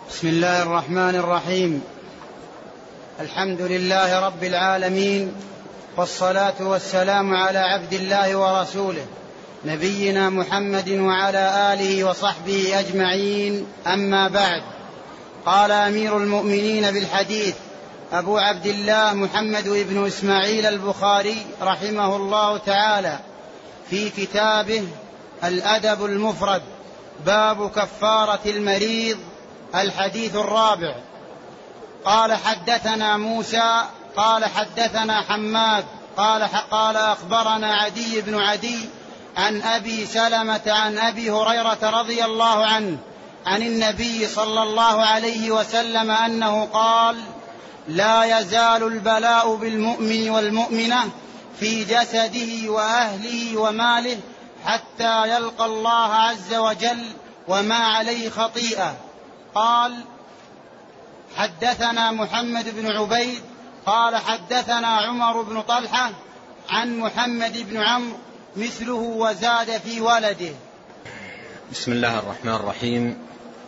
بسم الله الرحمن الرحيم. الحمد لله رب العالمين، والصلاة والسلام على عبد الله ورسوله نبينا محمد وعلى آله وصحبه أجمعين، أما بعد. قال أمير المؤمنين بالحديث أبو عبد الله محمد بن إسماعيل البخاري رحمه الله تعالى في كتابه الأدب المفرد: باب كفارة المريض. الحديث الرابع. قال حدثنا موسى قال حدثنا حماد قال أخبرنا عدي بن عدي عن أبي سلمة عن أبي هريرة رضي الله عنه عن النبي صلى الله عليه وسلم أنه قال: لا يزال البلاء بالمؤمن والمؤمنة في جسده وأهله وماله حتى يلقى الله عز وجل وما عليه خطيئة. قال حدثنا محمد بن عبيد قال حدثنا عمر بن طلحة عن محمد بن عمرو مثله وزاد في ولده. بسم الله الرحمن الرحيم.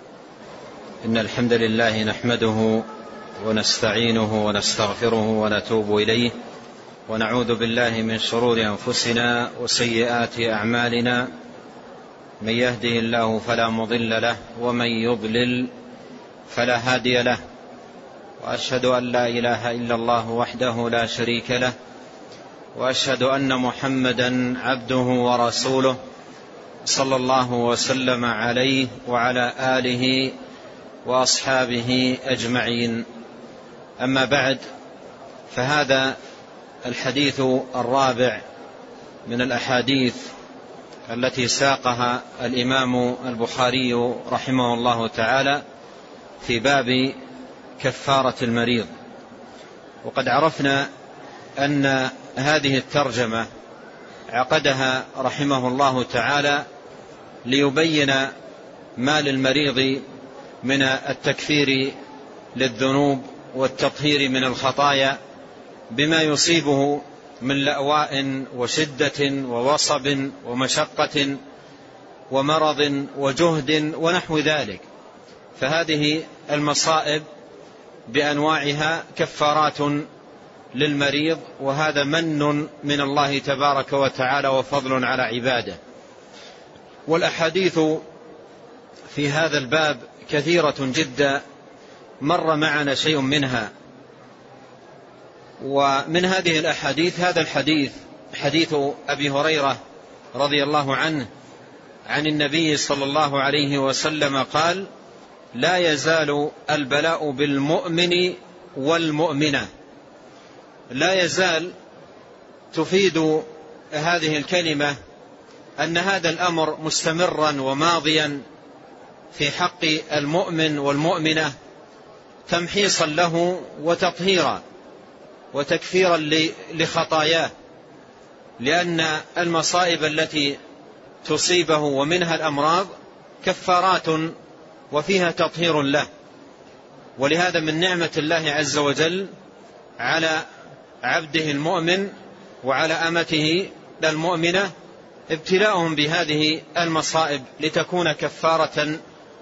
إن الحمد لله نحمده ونستعينه ونستغفره ونتوب إليه، ونعوذ بالله من شرور أنفسنا وسيئات أعمالنا. من يهده الله فلا مضل له، ومن يضلل فلا هادي له، وأشهد أن لا إله إلا الله وحده لا شريك له، وأشهد أن محمدا عبده ورسوله صلى الله وسلم عليه وعلى آله وأصحابه أجمعين. أما بعد، فهذا الحديث الرابع من الأحاديث التي ساقها الإمام البخاري رحمه الله تعالى في باب كفارة المريض. وقد عرفنا أن هذه الترجمة عقدها رحمه الله تعالى ليبين ما للمريض من التكفير للذنوب والتطهير من الخطايا بما يصيبه من لأواء وشدة ووصب ومشقة ومرض وجهد ونحو ذلك. فهذه المصائب بأنواعها كفارات للمريض، وهذا من من الله تبارك وتعالى وفضل على عباده. والأحاديث في هذا الباب كثيرة جدا، مر معنا شيء منها. ومن هذه الأحاديث هذا الحديث، حديث أبي هريرة رضي الله عنه عن النبي صلى الله عليه وسلم قال: لا يزال البلاء بالمؤمن والمؤمنة. لا يزال تفيد هذه الكلمة أن هذا الأمر مستمرا وماضيا في حق المؤمن والمؤمنة، تمحيصا له وتطهيرا وتكفيرا لخطاياه، لأن المصائب التي تصيبه ومنها الأمراض كفارات وفيها تطهير له. ولهذا من نعمة الله عز وجل على عبده المؤمن وعلى أمته المؤمنة ابتلاؤهم بهذه المصائب لتكون كفارة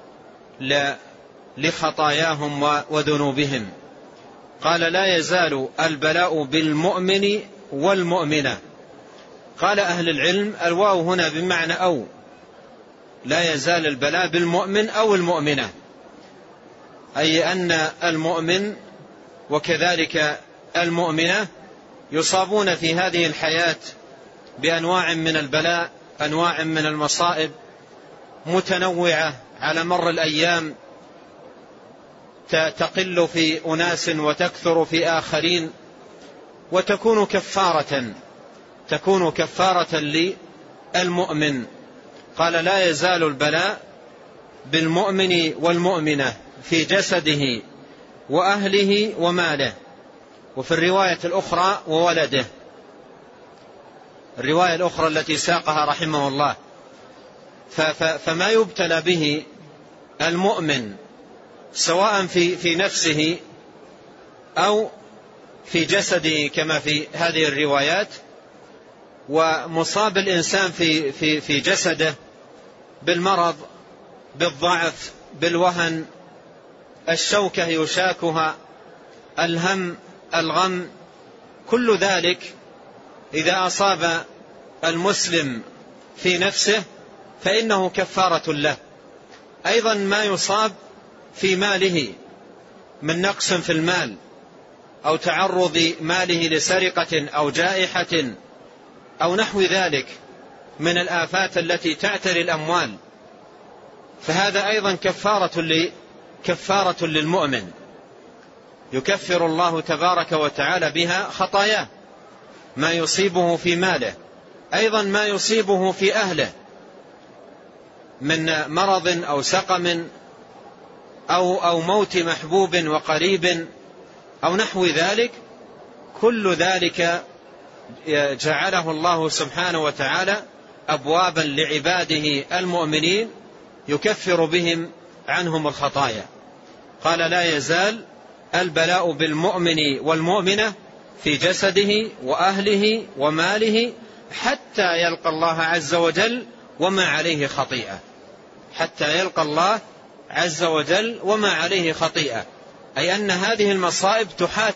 لخطاياهم وذنوبهم. قال: لا يزال البلاء بالمؤمن والمؤمنة. قال أهل العلم: الواو هنا بمعنى أو، لا يزال البلاء بالمؤمن أو المؤمنة، أي أن المؤمن وكذلك المؤمنة يصابون في هذه الحياة بأنواع من البلاء، أنواع من المصائب متنوعة على مر الأيام، تقل في أناس وتكثر في آخرين، وتكون كفارة للمؤمن. قال: لا يزال البلاء بالمؤمن والمؤمنة في جسده وأهله وماله. وفي الرواية الأخرى وولده، الرواية الأخرى التي ساقها رحمه الله. فما يبتلى به المؤمن سواء في نفسه أو في جسده كما في هذه الروايات، ومصاب الإنسان في جسده بالمرض، بالضعف، بالوهن، الشوكة يشاكها، الهم، الغم، كل ذلك إذا أصاب المسلم في نفسه فإنه كفارة له. أيضا ما يصاب في ماله من نقص في المال أو تعرض ماله لسرقة أو جائحة أو نحو ذلك من الآفات التي تعتري الأموال، فهذا أيضا كفارة للمؤمن، يكفر الله تبارك وتعالى بها خطاياه، ما يصيبه في ماله، أيضا ما يصيبه في أهله من مرض أو سقم أو موت محبوب وقريب أو نحو ذلك. كل ذلك جعله الله سبحانه وتعالى أبوابا لعباده المؤمنين يكفر بهم عنهم الخطايا. قال: لا يزال البلاء بالمؤمن والمؤمنة في جسده وأهله وماله حتى يلقى الله عز وجل وما عليه خطيئة. حتى يلقى الله عز وجل وما عليه خطيئة، أي أن هذه المصائب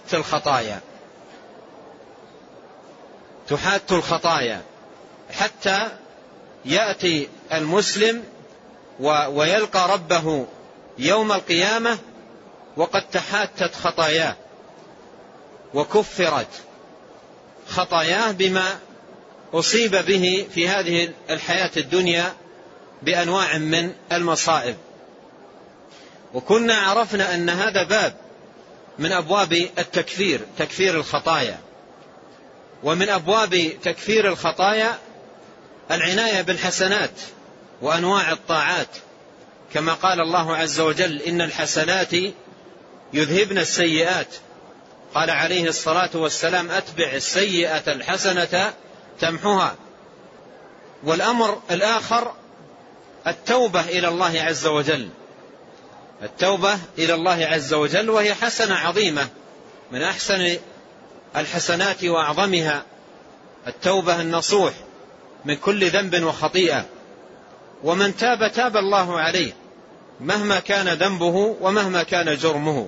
تحات الخطايا حتى يأتي المسلم ويلقى ربه يوم القيامة وقد تحاتت خطاياه وكفرت خطاياه بما أصيب به في هذه الحياة الدنيا بأنواع من المصائب. وكنا عرفنا أن هذا باب من أبواب التكفير، تكفير الخطايا. ومن أبواب تكفير الخطايا العناية بالحسنات وأنواع الطاعات، كما قال الله عز وجل: إن الحسنات يذهبن السيئات. قال عليه الصلاة والسلام: أتبع السيئة الحسنة تمحها. والأمر الآخر التوبة إلى الله عز وجل، التوبة إلى الله عز وجل، وهي حسنة عظيمة من أحسن الحسنات وأعظمها، التوبة النصوح من كل ذنب وخطيئة. ومن تاب تاب الله عليه مهما كان ذنبه ومهما كان جرمه.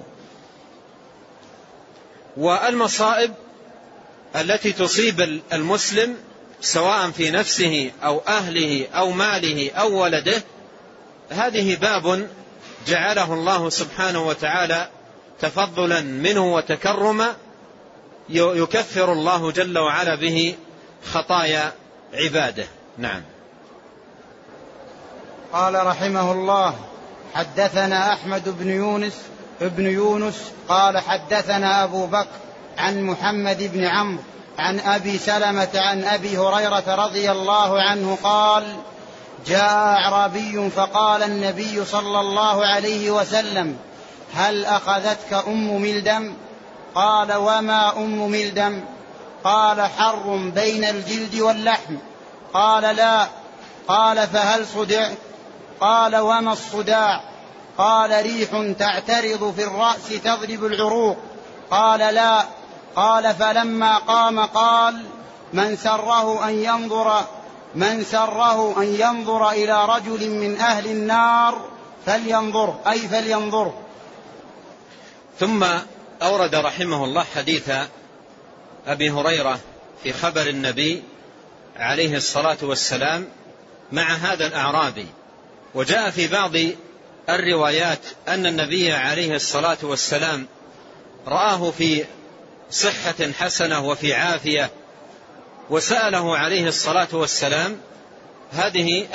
والمصائب التي تصيب المسلم سواء في نفسه أو أهله أو ماله أو ولده، هذه باب جعله الله سبحانه وتعالى تفضلا منه وتكرما يكفر الله جل وعلا به خطايا عباده. نعم. قال رحمه الله: حدثنا أحمد بن يونس قال حدثنا أبو بكر عن محمد بن عمرو عن أبي سلمة عن أبي هريرة رضي الله عنه قال: جاء أعرابي فقال النبي صلى الله عليه وسلم: هل أخذتك أم ملدم؟ قال: وما أم ملدم؟ قال: حر بين الجلد واللحم. قال: لا. قال: فهل صدعت؟ قال: وما الصداع؟ قال: ريح تعترض في الرأس تضرب العروق. قال: لا. قال: فلما قام قال: من سره أن ينظر إلى رجل من أهل النار فلينظر. ثم أورد رحمه الله حديث أبي هريرة في خبر النبي عليه الصلاة والسلام مع هذا الأعرابي. وجاء في بعض الروايات أن النبي عليه الصلاة والسلام رآه في صحة حسنة وفي عافية، وسأله عليه الصلاة والسلام هذه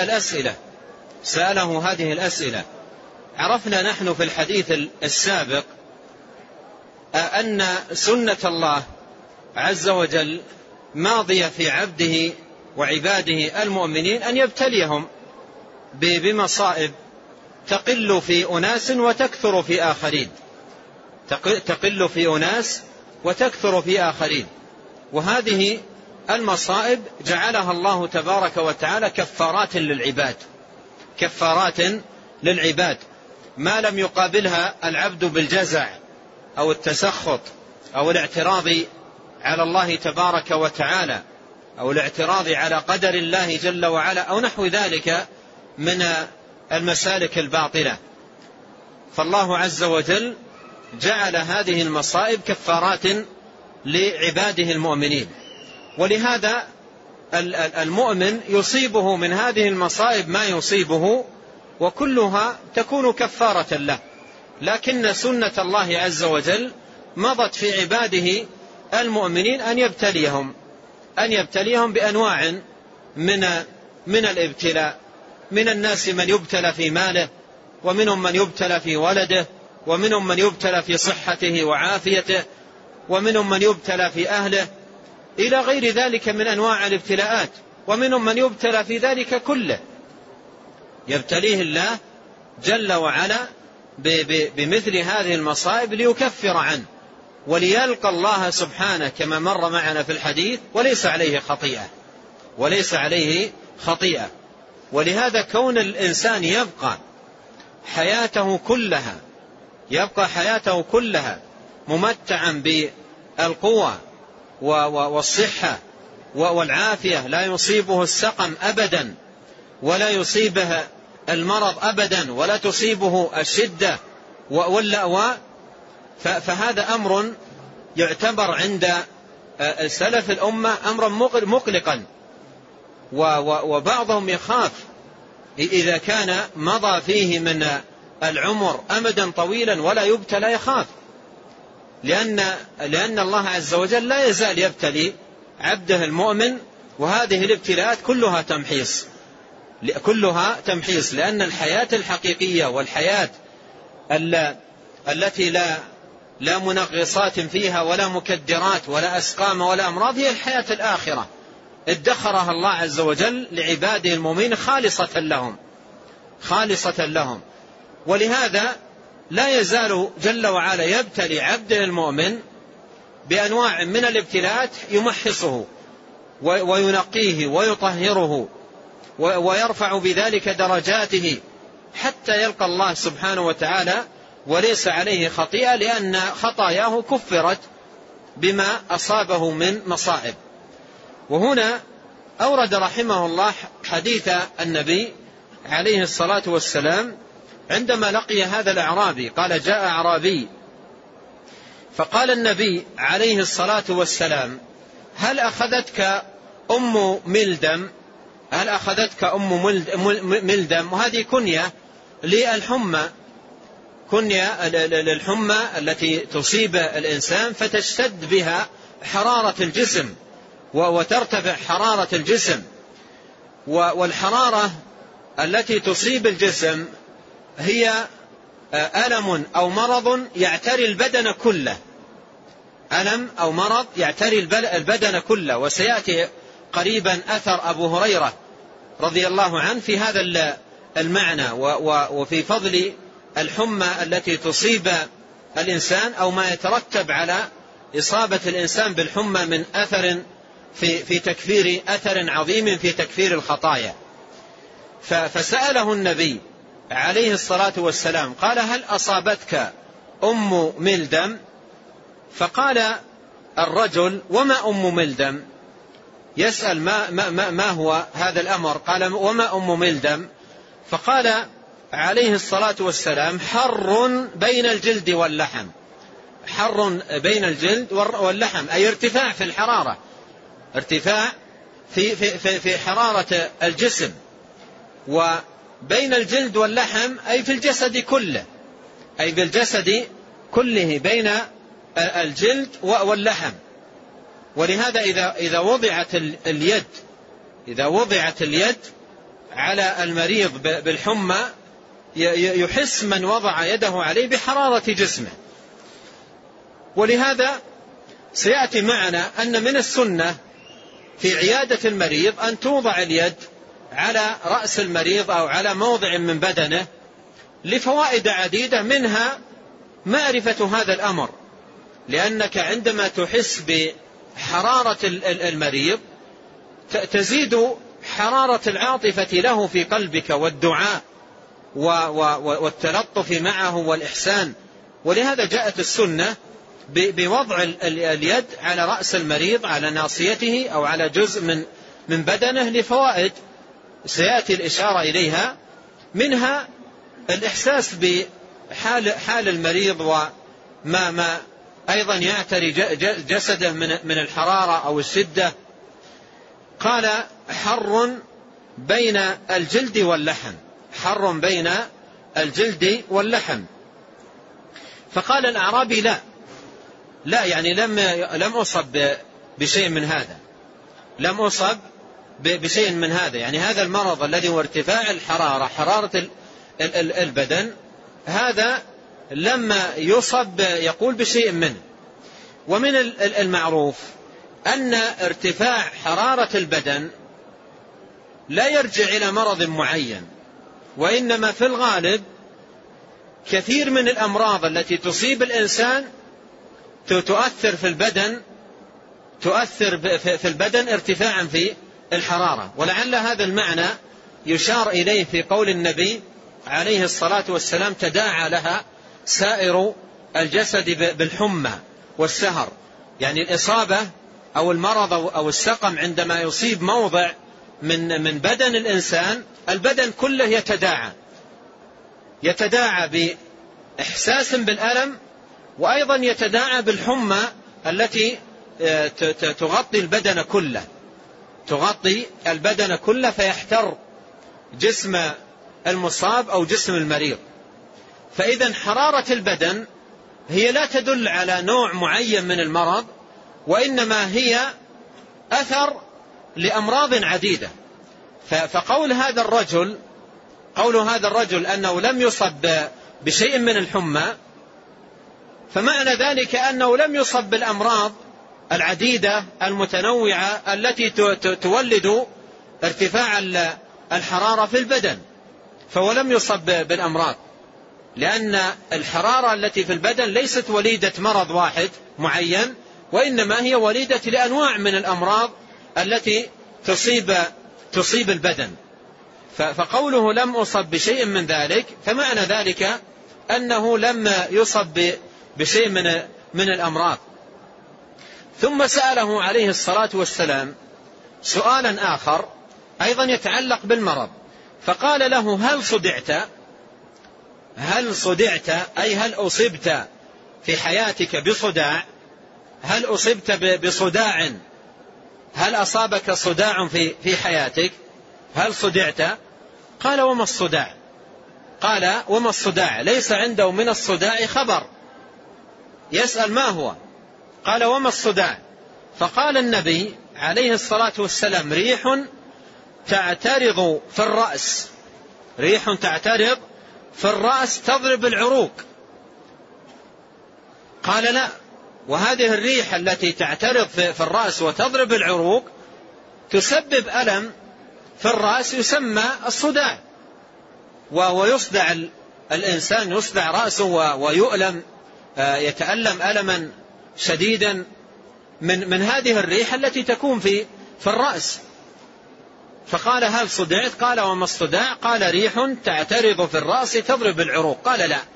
الأسئلة. عرفنا نحن في الحديث السابق أن سنة الله عز وجل ماضية في عبده وعباده المؤمنين أن يبتليهم بمصائب تقل في أناس وتكثر في آخرين، تقل في أناس وتكثر في آخرين. وهذه المصائب جعلها الله تبارك وتعالى كفارات للعباد ما لم يقابلها العبد بالجزع أو التسخط أو الاعتراض على الله تبارك وتعالى أو الاعتراض على قدر الله جل وعلا أو نحو ذلك من المسالك الباطلة. فالله عز وجل جعل هذه المصائب كفارات لعباده المؤمنين. ولهذا المؤمن يصيبه من هذه المصائب ما يصيبه، وكلها تكون كفارة له. لكن سنة الله عز وجل مضت في عباده المؤمنين أن يبتليهم بأنواع من الابتلاء. من الناس من يبتلى في ماله، ومنهم من يبتلى في ولده، ومنهم من يبتلى في صحته وعافيته، ومنهم من يبتلى في أهله، إلى غير ذلك من أنواع الابتلاءات. ومنهم من يبتلى في ذلك كله، يبتليه الله جل وعلا بمثل هذه المصائب ليكفر عنه وليلقى الله سبحانه كما مر معنا في الحديث وليس عليه خطيئة. ولهذا كون الإنسان يبقى حياته كلها ممتعا بالقوة والصحة والعافية، لا يصيبه السقم أبدا، ولا يصيبه المرض أبدا، ولا تصيبه الشدة واللأواء، فهذا أمر يعتبر عند سلف الأمة أمرا مقلقا. وبعضهم يخاف إذا كان مضى فيه من العمر أمدا طويلا ولا يبتلى، يخاف، لأن الله عز وجل لا يزال يبتلي عبده المؤمن، وهذه الابتلاءات كلها تمحيص، لأن الحياة الحقيقية والحياة التي لا منغصات فيها ولا مكدرات ولا أسقام ولا أمراض هي الحياة الآخرة، ادخرها الله عز وجل لعباده المؤمنين خالصة لهم. ولهذا لا يزال جل وعلا يبتلي عبده المؤمن بأنواع من الابتلاءات يمحصه وينقيه ويطهره ويرفع بذلك درجاته حتى يلقى الله سبحانه وتعالى وليس عليه خطيئة، لأن خطاياه كفرت بما أصابه من مصائب. وهنا أورد رحمه الله حديث النبي عليه الصلاة والسلام عندما لقي هذا الأعرابي. قال: جاء أعرابي فقال النبي عليه الصلاة والسلام: هل أخذتك أم ملدم؟ وهذه كنية للحمى، للحمى التي تصيب الإنسان فتشتد بها حرارة الجسم وترتفع حرارة الجسم. والحرارة التي تصيب الجسم هي ألم أو مرض يعتري البدن كله، ألم أو مرض يعتري البدن كله. وسيأتي قريبا أثر أبو هريرة رضي الله عنه في هذا المعنى وفي فضل الحمى التي تصيب الإنسان أو ما يترتب على إصابة الإنسان بالحمى من أثر في تكفير أثر عظيم في تكفير الخطايا. فسأله النبي عليه الصلاة والسلام قال: هل أصابتك أم ملدم؟ فقال الرجل: وما أم ملدم؟ يسأل ما هو هذا الأمر؟ قال: وما أم ملدم؟ فقال عليه الصلاة والسلام: حر بين الجلد واللحم. حر بين الجلد واللحم أي ارتفاع في الحرارة، ارتفاع في حرارة الجسم. وبين الجلد واللحم أي في الجسد كله، أي بالجسد كله بين الجلد واللحم. ولهذا إذا وضعت اليد على المريض بالحمى يحس من وضع يده عليه بحرارة جسمه. ولهذا سيأتي معنا أن من السنة في عيادة المريض أن توضع اليد على رأس المريض أو على موضع من بدنه لفوائد عديدة، منها معرفة هذا الأمر، لأنك عندما تحس بحرارة المريض تزيد حرارة العاطفة له في قلبك والدعاء والتلطف معه والإحسان. ولهذا جاءت السنة بوضع اليد على رأس المريض، على ناصيته أو على جزء من بدنه لفوائد سيأتي الإشارة إليها، منها الإحساس حال المريض وما أيضا يعتري جسده من الحرارة أو الشدة. قال حر بين الجلد واللحم، حر بين الجلد واللحم. فقال الأعرابي لا يعني لم أصب بشيء من هذا، لم أصب بشيء من هذا، يعني هذا المرض الذي هو ارتفاع الحرارة، حرارة البدن، هذا لما يصب يقول بشيء منه. ومن المعروف أن ارتفاع حرارة البدن لا يرجع إلى مرض معين، وإنما في الغالب كثير من الأمراض التي تصيب الإنسان تؤثر في البدن ارتفاعا في الحرارة. ولعل هذا المعنى يشار إليه في قول النبي عليه الصلاة والسلام تداعى لها سائر الجسد بالحمى والسهر، يعني الإصابة أو المرض أو السقم عندما يصيب موضع من بدن الإنسان، البدن كله يتداعى بإحساس بالألم، وأيضا يتداعى بالحمى التي تغطي البدن كله فيحتر جسم المصاب أو جسم المريض. فإذا حرارة البدن هي لا تدل على نوع معين من المرض، وإنما هي أثر لأمراض عديدة. فقول هذا الرجل أنه لم يصب بشيء من الحمى، فمعنى ذلك أنه لم يصب بالأمراض العديدة المتنوعة التي تولد ارتفاع الحرارة في البدن، فهو لم يصب بالأمراض، لأن الحرارة التي في البدن ليست وليدة مرض واحد معين، وإنما هي وليدة لأنواع من الأمراض التي تصيب البدن. فقوله لم أصب بشيء من ذلك، فمعنى ذلك أنه لم يصب بشيء من الأمراض. ثم سأله عليه الصلاة والسلام سؤالا آخر أيضا يتعلق بالمرض، فقال له هل صدعت أي هل أصبت في حياتك بصداع؟ هل أصبت بصداع؟ هل أصابك صداع في حياتك؟ هل صدعت؟ قال وما الصداع؟ قال وما الصداع؟ ليس عنده من الصداع خبر، يسأل ما هو؟ قال وما الصداع؟ فقال النبي عليه الصلاة والسلام ريح تعترض في الرأس، ريح تعترض في الرأس تضرب العروق. قال لا، وهذه الريح التي تعترض في الرأس وتضرب العروق تسبب ألم في الرأس يسمى الصداع، ويصدع الإنسان، يصدع رأسه ويؤلم، يتألم ألما شديدا من هذه الريح التي تكون في الرأس. فقال هل صدعت؟ قال وما الصداع؟ قال ريح تعترض في الرأس تضرب العروق. قال لا،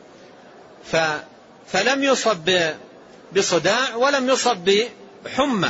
فلم يصب بصداع ولم يصب بحمى.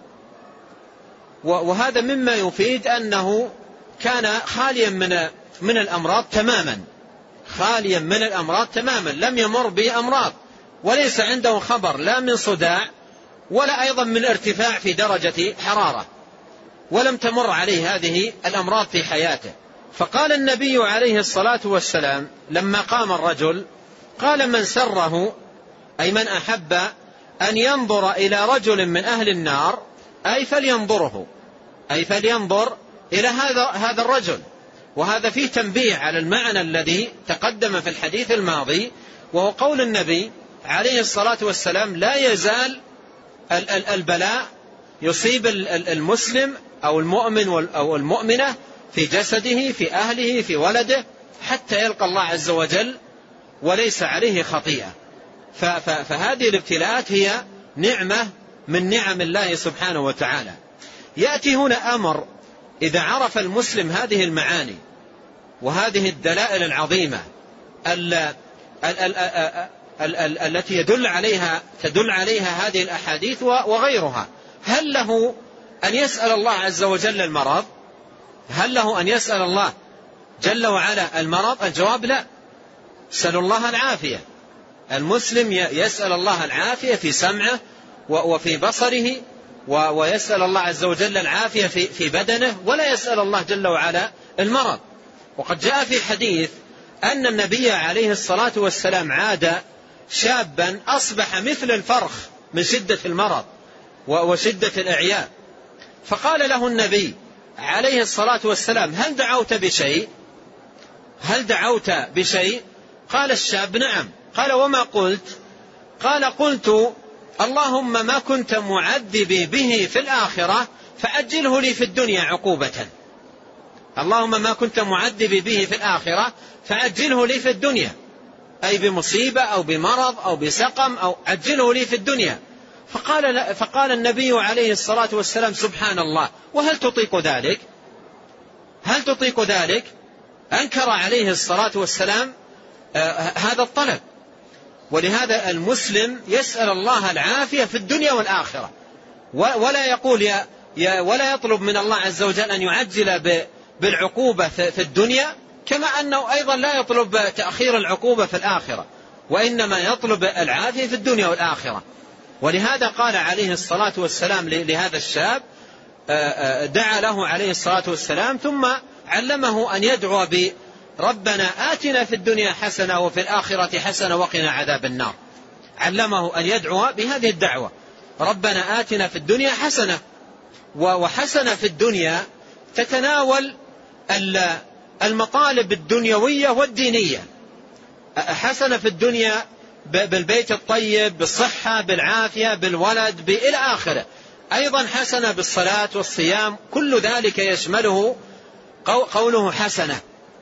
وهذا مما يفيد أنه كان خاليا من الأمراض تماما، خاليا من الأمراض تماما، لم يمر بأمراض، وليس عنده خبر لا من صداع ولا أيضا من ارتفاع في درجة حرارة، ولم تمر عليه هذه الأمراض في حياته. فقال النبي عليه الصلاة والسلام لما قام الرجل، قال من سره أي من أحب أن ينظر إلى رجل من أهل النار أي فلينظره، أي فلينظر إلى هذا الرجل. وهذا فيه تنبيه على المعنى الذي تقدم في الحديث الماضي، وهو قول النبي عليه الصلاة والسلام لا يزال البلاء يصيب المسلم أو المؤمن أو المؤمنة في جسده، في أهله، في ولده، حتى يلقى الله عز وجل وليس عليه خطيئة. فهذه الابتلاءات هي نعمة من نعم الله سبحانه وتعالى. يأتي هنا أمر إذا عرف المسلم هذه المعاني وهذه الدلائل العظيمة التي تدل عليها هذه الأحاديث وغيرها، هل له أن يسأل الله عز وجل المرض؟ هل له أن يسأل الله جل وعلا المرض؟ الجواب لا. سألوا الله العافية. المسلم يسأل الله العافية في سمعه وفي بصره، ويسأل الله عز وجل العافية في بدنه، ولا يسأل الله جل وعلا المرض. وقد جاء في حديث أن النبي عليه الصلاة والسلام عاد شابا أصبح مثل الفرخ من شدة المرض وشدة الإعياء، فقال له النبي عليه الصلاة والسلام: هل دعوت بشيء؟ قال الشاب: نعم. قال: وما قلت؟ قال: قلت: اللهم ما كنت معذبي به في الآخرة فأجله لي في الدنيا عقوبة. اللهم ما كنت معذبي به في الآخرة فأجله لي في الدنيا، أي بمصيبة أو بمرض أو بسقم، أو أجله لي في الدنيا. فقال النبي عليه الصلاة والسلام: سبحان الله، وهل تطيق ذلك؟ هل تطيق ذلك؟ أنكر عليه الصلاة والسلام هذا الطلب. ولهذا المسلم يسأل الله العافية في الدنيا والآخرة، ولا يقول ولا يطلب من الله عز وجل أن يعجل بالعقوبة في الدنيا، كما أنه أيضا لا يطلب تأخير العقوبة في الآخرة، وإنما يطلب العافية في الدنيا والآخرة. ولهذا قال عليه الصلاة والسلام لهذا الشاب، دعا له عليه الصلاة والسلام، ثم علمه أن يدعو ربنا آتنا في الدنيا حسنة وفي الآخرة حسنة وقنا عذاب النار. علمه أن يدعو بهذه الدعوة: ربنا آتنا في الدنيا حسنة. وحسنة في الدنيا تتناول المطالب الدنيوية والدينية. حسنة في الدنيا بالبيت الطيب، بالصحة، بالعافية، بالولد، إلى آخره. أيضا حسنة بالصلاة والصيام، كل ذلك يشمله قوله حسنة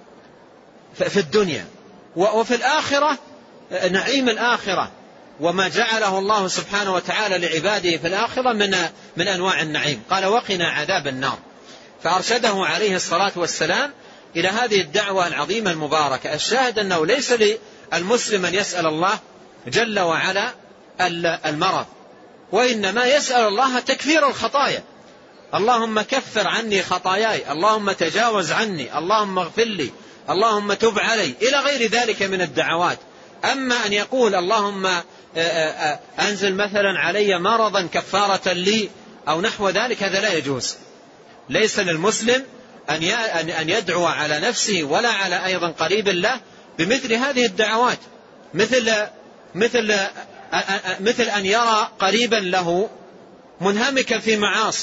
في الدنيا. وفي الآخرة نعيم الآخرة وما جعله الله سبحانه وتعالى لعباده في الآخرة من أنواع النعيم. قال: وقنا عذاب النار. فأرشده عليه الصلاة والسلام إلى هذه الدعوة العظيمة المباركة. الشاهد أنه ليس للمسلم أن يسأل الله جل وعلا المرض، وإنما يسأل الله تكفير الخطايا: اللهم كفر عني خطاياي، اللهم تجاوز عني، اللهم اغفر لي، اللهم تب علي، إلى غير ذلك من الدعوات. أما أن يقول اللهم أنزل مثلا علي مرضا كفارة لي أو نحو ذلك، هذا لا يجوز. ليس للمسلم أن يدعو على نفسه ولا على أيضا قريب له بمثل هذه الدعوات، مثل أن يرى قريبا له منهمكا في معاصي.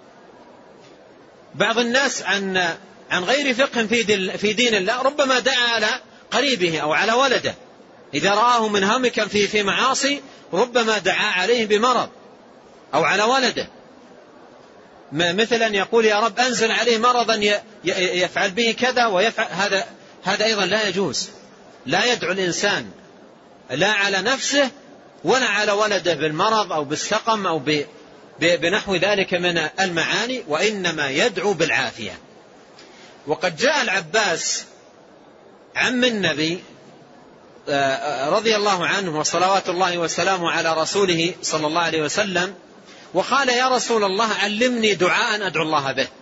بعض الناس عن غير فقه في دين الله ربما دعا على قريبه أو على ولده، إذا رآه منهمكا في معاصي ربما دعا عليه بمرض أو على ولده، مثلا يقول: يا رب أنزل عليه مرضا يفعل به كذا ويفعل هذا أيضا لا يجوز. لا يدعو الإنسان لا على نفسه ولا على ولده بالمرض أو بالسقم أو بنحو ذلك من المعاني، وإنما يدعو بالعافية. وقد جاء العباس عم النبي رضي الله عنه وصلوات الله وسلامه على رسوله صلى الله عليه وسلم، وقال: يا رسول الله علمني دعاء أدعو الله به.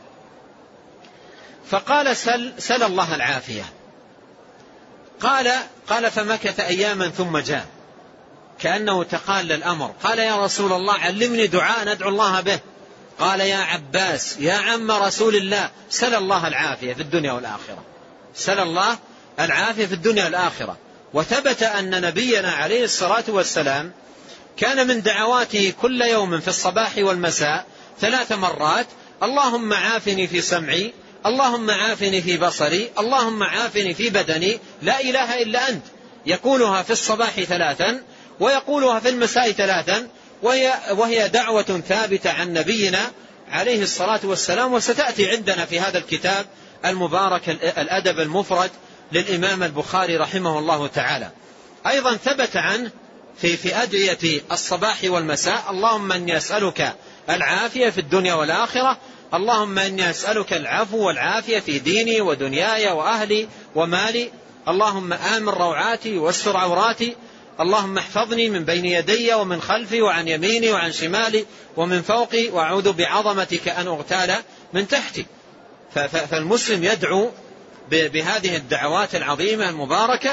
فقال: سل الله العافية. قال فمكث أياما ثم جاء كأنه تقال الأمر، قال: يا رسول الله علمني دعاء أدعو الله به. قال: يا عباس يا عم رسول الله، سل الله العافية في الدنيا والآخرة. سل الله العافية في الدنيا والآخرة. وثبت أن نبينا عليه الصلاة والسلام كان من دعواته كل يوم في الصباح والمساء 3 مرات: اللهم عافني في سمعي، اللهم عافني في بصري، اللهم عافني في بدني، لا إله إلا أنت. يقولها في الصباح 3 ويقولها في المساء 3، وهي دعوة ثابتة عن نبينا عليه الصلاة والسلام، وستأتي عندنا في هذا الكتاب المبارك الأدب المفرد للإمام البخاري رحمه الله تعالى. أيضا ثبت عنه في أدعية الصباح والمساء: اللهم إني أسألك العافية في الدنيا والآخرة، اللهم إني أسألك العفو والعافية في ديني ودنياي وأهلي ومالي، اللهم آمن روعاتي واستر عوراتي، اللهم احفظني من بين يدي ومن خلفي وعن يميني وعن شمالي ومن فوقي، وأعوذ بعظمتك أن أغتال من تحتي. فالمسلم يدعو بهذه الدعوات العظيمة المباركة،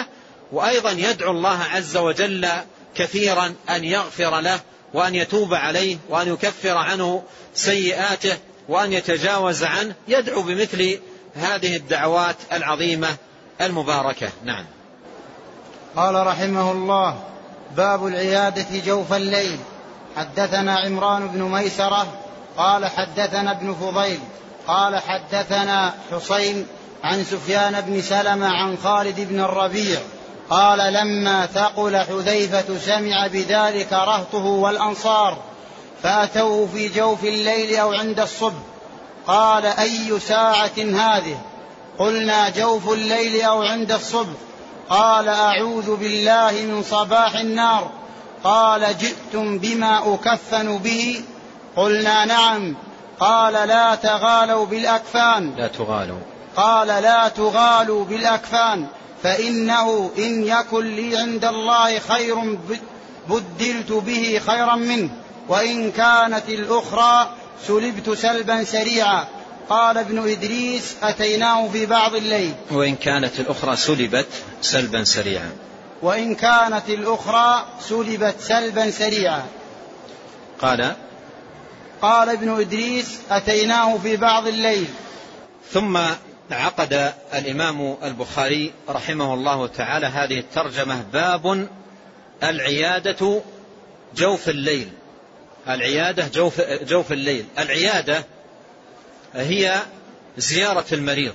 وأيضا يدعو الله عز وجل كثيرا أن يغفر له وأن يتوب عليه وأن يكفر عنه سيئاته وأن يتجاوز عنه، يدعو بمثل هذه الدعوات العظيمة المباركة. نعم. قال رحمه الله: باب العيادة جوف الليل. حدثنا عمران بن ميسرة قال حدثنا ابن فضيل قال حدثنا حسين عن سفيان بن سلمة عن خالد بن الربيع قال: لما ثقل حذيفة سمع بذلك رهطه والأنصار فأتوه في جوف الليل أو عند الصبح. قال: أي ساعة هذه؟ قلنا: جوف الليل أو عند الصبح. قال: أعوذ بالله من صباح النار. قال: جئتم بما أكفن به؟ قلنا: نعم. قال: لا تغالوا بالأكفان. قال: لا تغالوا بالأكفان، فإنه إن يكن لي عند الله خير بدلت به خيرا منه، وإن كانت الأخرى سلبت سلبا سريعا. قال ابن إدريس: أتيناه في بعض الليل. وإن كانت الأخرى سلبت سلبا سريعا. وإن كانت الأخرى سلبت سلبا سريعا. قال ابن إدريس: أتيناه في بعض الليل. ثم عقد الإمام البخاري رحمه الله تعالى هذه الترجمة: باب العيادة جوف الليل. العيادة جوف الليل. العيادة هي زيارة المريض،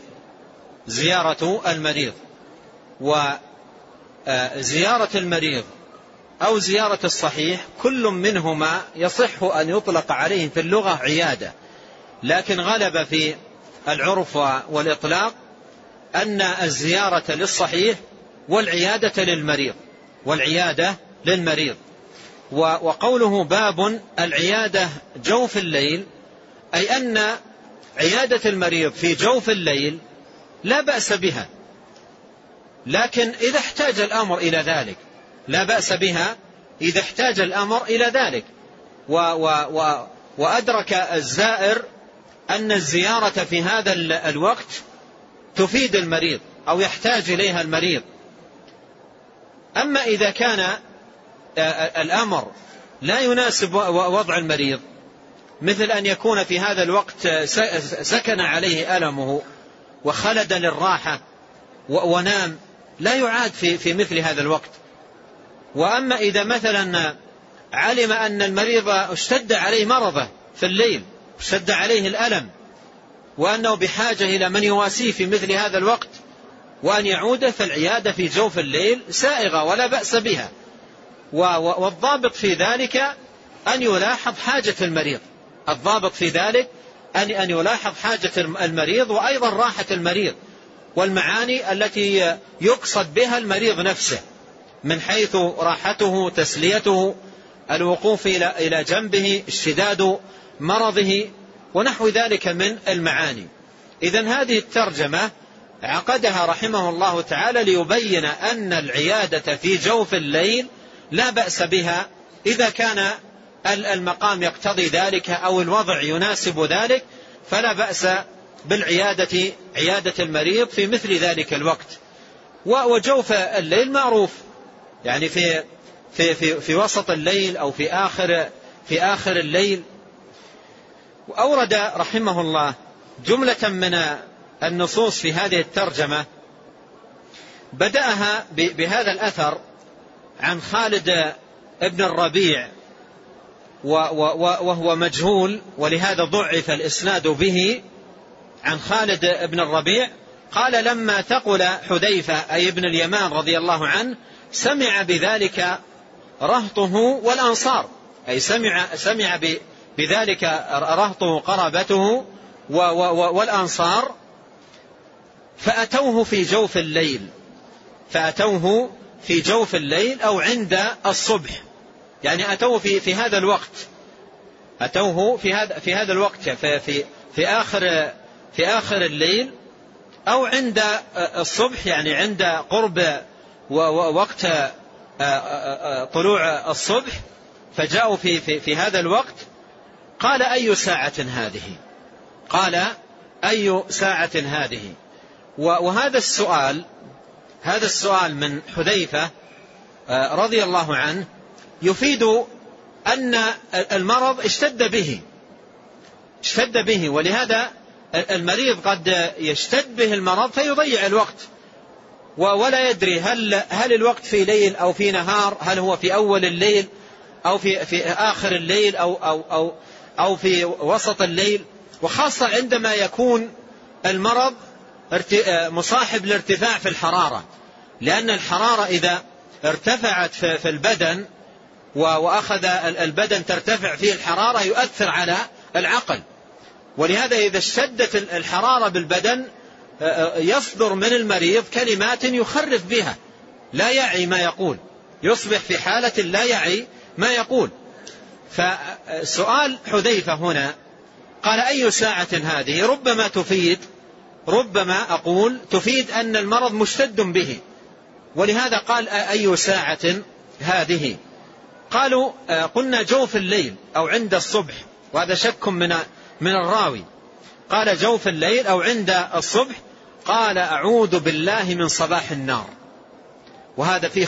وزيارة المريض أو زيارة الصحيح كل منهما يصح أن يطلق عليه في اللغة عيادة، لكن غلب في العرف والإطلاق أن الزيارة للصحيح والعيادة للمريض. وقوله باب العيادة جوف الليل أي أن عيادة المريض في جوف الليل لا بأس بها، لكن إذا احتاج الأمر إلى ذلك لا بأس بها إذا احتاج الأمر إلى ذلك، وأدرك الزائر أن الزيارة في هذا الوقت تفيد المريض أو يحتاج إليها المريض. أما إذا كان الأمر لا يناسب وضع المريض، مثل أن يكون في هذا الوقت سكن عليه ألمه وخلد للراحة ونام، لا يعاد في مثل هذا الوقت. وأما إذا مثلا علم أن المريض اشتد عليه مرضه في الليل، اشتد عليه الألم، وأنه بحاجة إلى من يواسيه في مثل هذا الوقت وأن يعود، فالعيادة في جوف الليل سائغة ولا بأس بها. والضابط في ذلك أن يلاحظ حاجة المريض، الضابط في ذلك أن يلاحظ حاجة المريض وأيضا راحة المريض والمعاني التي يقصد بها المريض نفسه، من حيث راحته، تسليته، الوقوف إلى جنبه، اشتداد مرضه ونحو ذلك من المعاني. إذن هذه الترجمة عقدها رحمه الله تعالى ليبين أن العيادة في جوف الليل لا بأس بها إذا كان المقام يقتضي ذلك أو الوضع يناسب ذلك، فلا بأس بالعيادة، عيادة المريض في مثل ذلك الوقت. وجوف الليل معروف، يعني في وسط الليل أو في آخر الليل. وأورد رحمه الله جملة من النصوص في هذه الترجمة، بدأها بهذا الأثر عن خالد ابن الربيع، وهو مجهول ولهذا ضعف الإسناد به. عن خالد ابن الربيع قال: لما ثقل حذيفة أي ابن اليمان رضي الله عنه سمع بذلك رهطه والأنصار، أي سمع بذلك رهطه قرابته والأنصار، فأتوه في جوف الليل أو عند الصبح، يعني أتوه في هذا الوقت، أتوه في هذا الوقت في آخر الليل أو عند الصبح، يعني عند قرب وقت طلوع الصبح، فجاءوا في هذا الوقت. قال: أي ساعة هذه؟ وهذا السؤال هذا السؤال من حذيفة رضي الله عنه يفيد أن المرض اشتد به، ولهذا المريض قد يشتد به المرض فيضيع الوقت ولا يدري هل الوقت في ليل أو في نهار، هل هو في أول الليل أو في آخر الليل أو في وسط الليل، وخاصة عندما يكون المرض مصاحب لارتفاع في الحرارة، لأن الحرارة إذا ارتفعت في البدن وأخذ البدن ترتفع فيه الحرارة يؤثر على العقل، ولهذا إذا اشتدت الحرارة بالبدن يصدر من المريض كلمات يخرف بها، لا يعي ما يقول، يصبح في حالة لا يعي ما يقول. فسؤال حذيفة هنا قال أي ساعة هذه؟ ربما أقول تفيد أن المرض مشتد به، ولهذا قال أي ساعة هذه؟ قلنا جوف الليل أو عند الصبح، وهذا شك من الراوي، قال جوف الليل أو عند الصبح، قال أعوذ بالله من صباح النار. وهذا فيه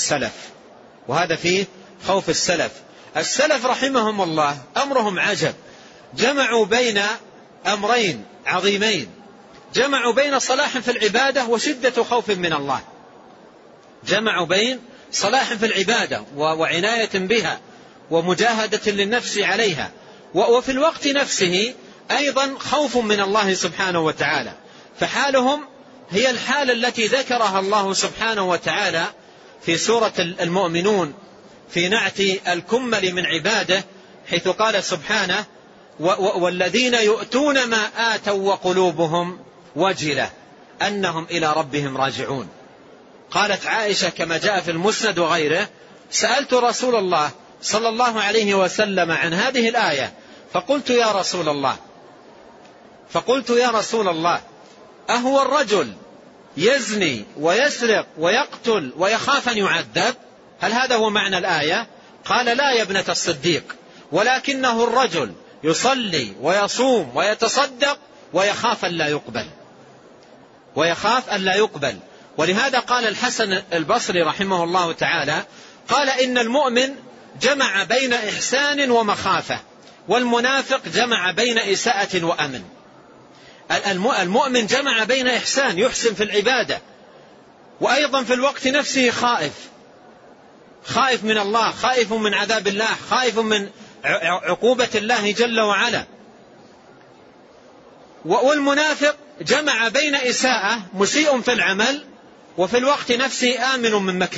خوف السلف. السلف رحمهم الله أمرهم عجب، جمعوا بين أمرين عظيمين، جمعوا بين صلاح في العبادة وشدة خوف من الله، جمعوا بين صلاح في العبادة وعناية بها ومجاهدة للنفس عليها، وفي الوقت نفسه أيضا خوف من الله سبحانه وتعالى. فحالهم هي الحالة التي ذكرها الله سبحانه وتعالى في سورة المؤمنون في نعت الكمل من عباده، حيث قال سبحانه والذين يؤتون ما آتوا وقلوبهم وجلة أنهم إلى ربهم راجعون. قالت عائشة كما جاء في المسند وغيره سألت رسول الله صلى الله عليه وسلم عن هذه الآية فقلت يا رسول الله أهو الرجل يزني ويسرق ويقتل ويخاف أن يعذب؟ هل هذا هو معنى الآية؟ قال لا يا ابنة الصديق، ولكنه الرجل يصلي ويصوم ويتصدق ويخاف أن لا يقبل. ولهذا قال الحسن البصري رحمه الله تعالى قال إن المؤمن جمع بين إحسان ومخافة، والمنافق جمع بين إساءة وأمن. المؤمن جمع بين إحسان، يحسن في العبادة، وأيضا في الوقت نفسه خائف من الله، خائف من عذاب الله، خائف من عقوبة الله جل وعلا. والمنافق جمع بين إساءة، مسيء في العمل، وفي الوقت نفسه آمن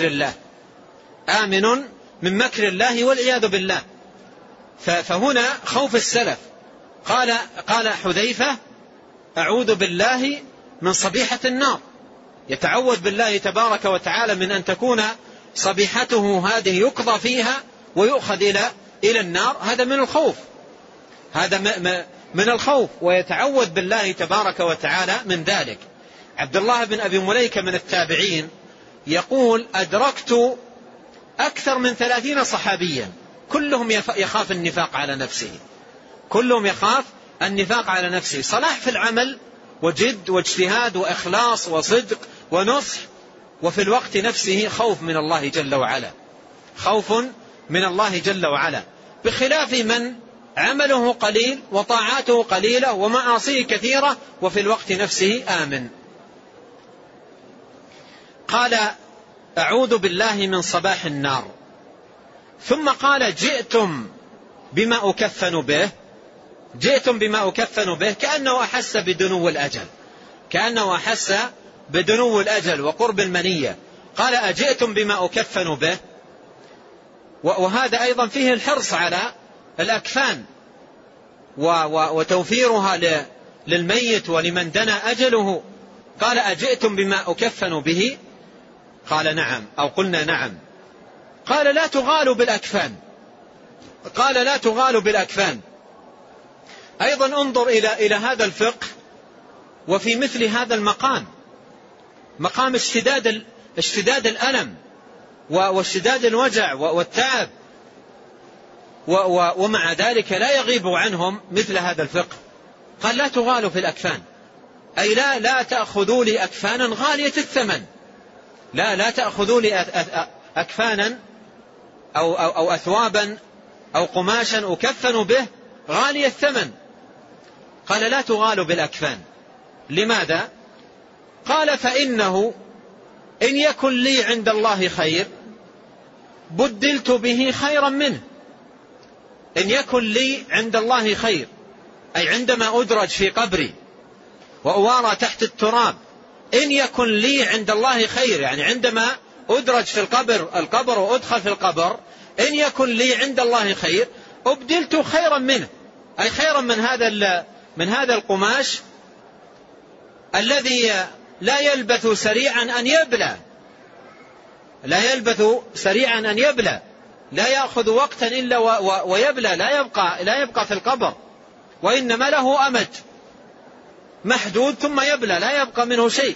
من مكر الله والعياذ بالله. فهنا خوف السلف. قال حذيفة أعوذ بالله من صبيحة النار، يتعوذ بالله تبارك وتعالى من أن تكون صبيحته هذه يقضى فيها ويؤخذ إلى النار. هذا من الخوف، ويتعوذ بالله تبارك وتعالى من ذلك. عبد الله بن أبي مليكة من التابعين يقول أدركت أكثر من 30 صحابيا كلهم يخاف النفاق على نفسه، صلاح في العمل وجد واجتهاد وإخلاص وصدق ونصح، وفي الوقت نفسه خوف من الله جل وعلا، بخلاف من عمله قليل وطاعاته قليلة ومعاصيه كثيرة وفي الوقت نفسه آمن. قال أعوذ بالله من صباح النار، ثم قال جئتم بما أكفن به، كأنه أحس بدنو الأجل وقرب المنية. قال أجئتم بما أكفن به، وهذا أيضا فيه الحرص على الأكفان وتوفيرها للميت ولمن دنا أجله. قال أجئتم بما أكفن به؟ قال نعم، أو قلنا نعم. قال لا تغالوا بالأكفان. أيضا انظر إلى هذا الفقه وفي مثل هذا المقام، مقام اشتداد الألم واشتداد الوجع والتعب، ومع ذلك لا يغيب عنهم مثل هذا الفقه. قال لا تغالوا في الأكفان، أي لا تأخذوا لي أكفانا غالية الثمن، لا تأخذوا لي أكفانا أو أثوابا أو قماشا أكفن به غالي الثمن. قال لا تغالوا بالأكفان. لماذا؟ قال فإنه إن يكن لي عند الله خير بدلت به خيرا منه. إن يكن لي عند الله خير، أي عندما أدرج في قبري وأوارى تحت التراب، إن يكن لي عند الله خير، يعني عندما أدرج في القبر وأدخل في القبر، إن يكن لي عند الله خير أبدلت خيرا منه، أي خيرا من هذا القماش الذي لا يلبث سريعا أن يبلى، لا يأخذ وقتا إلا ويبلى، لا يبقى في القبر، وإنما له أمد محدود ثم يبلى، لا يبقى منه شيء.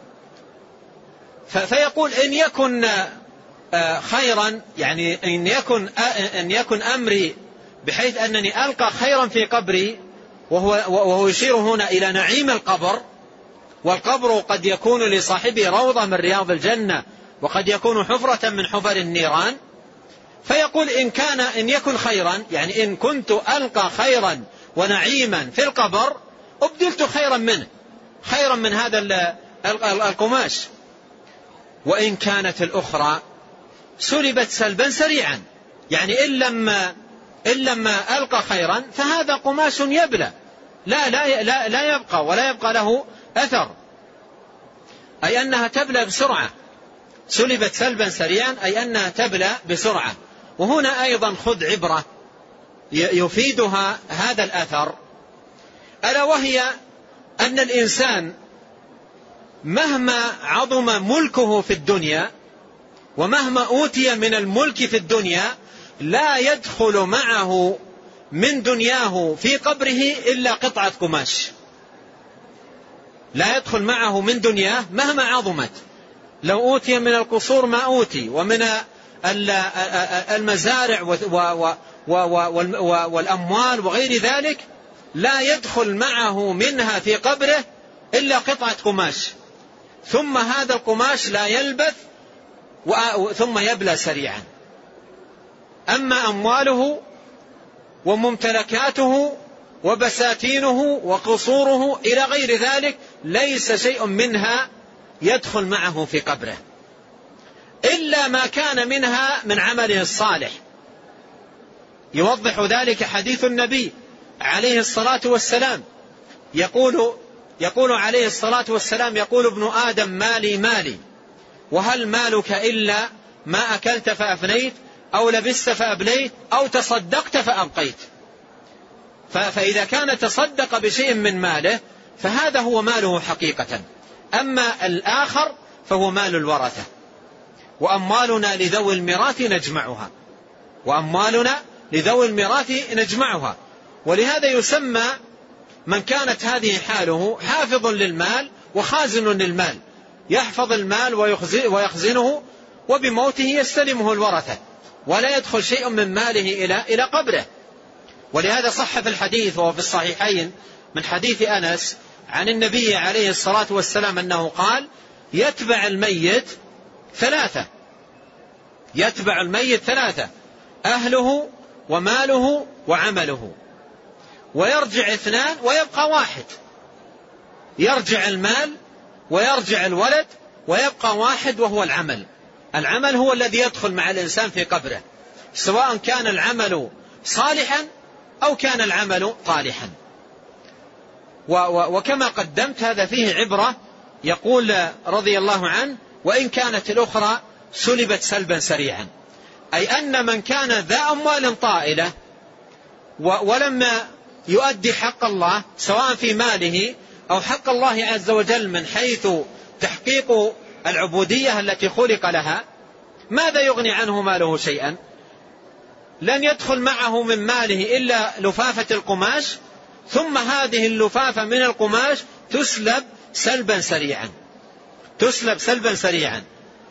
فيقول إن يكن خيرا، يعني إن يكن أمري بحيث أنني ألقى خيرا في قبري، وهو يشير هنا إلى نعيم القبر، والقبر قد يكون لصاحبه روضة من رياض الجنة، وقد يكون حفرة من حفر النيران. فيقول إن يكن خيرا، يعني إن كنت ألقى خيرا ونعيما في القبر أبدلت خيرا من هذا القماش. وإن كانت الأخرى سلبت سلبا سريعا، يعني إن لما ألقى خيرا فهذا قماش يبلى، لا يبقى ولا يبقى له أثر، أي أنها تبلى بسرعة. سلبت سلبا سريعا أي أنها تبلى بسرعة. وهنا أيضا خذ عبرة يفيدها هذا الأثر، ألا وهي أن الإنسان مهما عظم ملكه في الدنيا ومهما أوتي من الملك في الدنيا لا يدخل معه من دنياه في قبره إلا قطعة قماش. لا يدخل معه من دنياه مهما عظمت، لو أوتي من القصور ما أوتي، ومن المزارع والأموال وغير ذلك، لا يدخل معه منها في قبره إلا قطعة قماش، ثم هذا القماش لا يلبث ثم يبلى سريعا. أما أمواله وممتلكاته وبساتينه وقصوره إلى غير ذلك ليس شيء منها يدخل معه في قبره إلا ما كان منها من عمله الصالح. يوضح ذلك حديث النبي عليه الصلاة والسلام، يقول عليه الصلاة والسلام: يقول ابن آدم مالي مالي، وهل مالك إلا ما أكلت فأفنيت، أو لبست فأبليت، أو تصدقت فأبقيت. فإذا كان تصدق بشيء من ماله فهذا هو ماله حقيقة، أما الآخر فهو مال الورثة. وأموالنا لذوي الميراث نجمعها. ولهذا يسمى من كانت هذه حاله حافظ للمال وخازن للمال، يحفظ المال ويخزنه، وبموته يستلمه الورثة، ولا يدخل شيء من ماله إلى قبره. ولهذا صح في الحديث وهو في الصحيحين من حديث أنس عن النبي عليه الصلاة والسلام أنه قال: يتبع الميت ثلاثة: أهله وماله وعمله، ويرجع 2 ويبقى 1. يرجع المال ويرجع الولد ويبقى 1 وهو العمل هو الذي يدخل مع الإنسان في قبره، سواء كان العمل صالحا أو كان العمل طالحا. وكما قدمت هذا فيه عبرة. يقول رضي الله عنه: وإن كانت الأخرى سلبت سلبا سريعا، أي أن من كان ذا أموال طائلة ولم يؤدي حق الله سواء في ماله أو حق الله عز وجل من حيث تحقيق العبودية التي خلق لها، ماذا يغني عنه ماله شيئا؟ لن يدخل معه من ماله إلا لفافة القماش، ثم هذه اللفافة من القماش تسلب سلبا سريعا،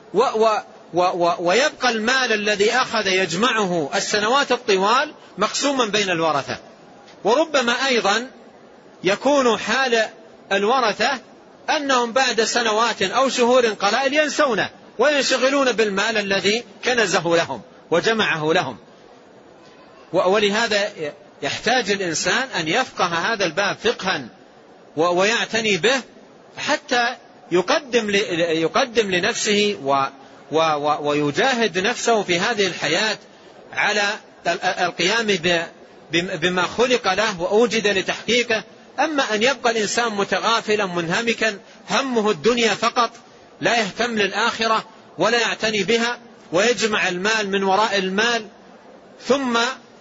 ويبقى المال الذي أخذ يجمعه السنوات الطوال مقسوما بين الورثة. وربما أيضا يكون حال الورثة أنهم بعد سنوات أو شهور قلائل ينسونه وينشغلون بالمال الذي كنزه لهم وجمعه لهم. ولهذا يحتاج الإنسان أن يفقه هذا الباب فقها ويعتني به حتى يقدم لنفسه ويجاهد نفسه في هذه الحياة على القيام بما خلق له وأوجد لتحقيقه. أما أن يبقى الإنسان متغافلا منهمكا همه الدنيا فقط، لا يهتم للآخرة ولا يعتني بها، ويجمع المال من وراء المال، ثم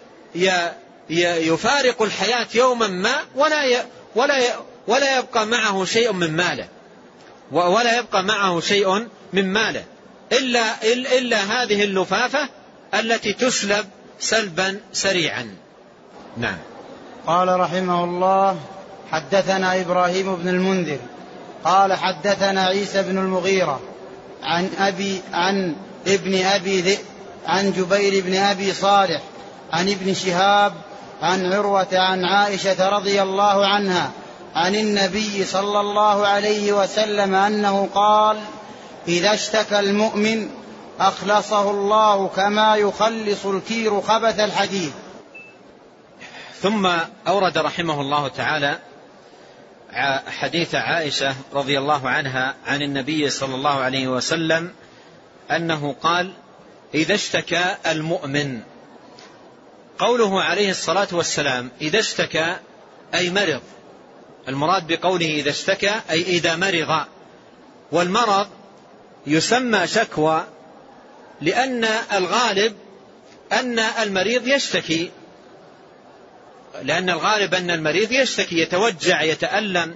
يفارق الحياة يوما ما ولا يبقى معه شيء من ماله، ولا يبقى معه شيء من ماله إلا هذه اللفافة التي تسلب سلبا سريعا. نعم. قال رحمه الله: حدثنا إبراهيم بن المنذر قال حدثنا عيسى بن المغيرة عن ابن أبي ذئب عن جبير بن أبي صالح عن ابن شهاب عن عروة عن عائشة رضي الله عنها عن النبي صلى الله عليه وسلم أنه قال: إذا اشتكى المؤمن أخلصه الله كما يخلص الكير خبث الحديد. ثم أورد رحمه الله تعالى حديث عائشة رضي الله عنها عن النبي صلى الله عليه وسلم أنه قال: إذا اشتكى المؤمن. قوله عليه الصلاة والسلام إذا اشتكى أي مرض، المراد بقوله إذا اشتكى أي إذا مرض. والمرض يسمى شكوى لأن الغالب أن المريض يشتكي، لأن الغالب أن المريض يشتكي، يتوجع، يتألم.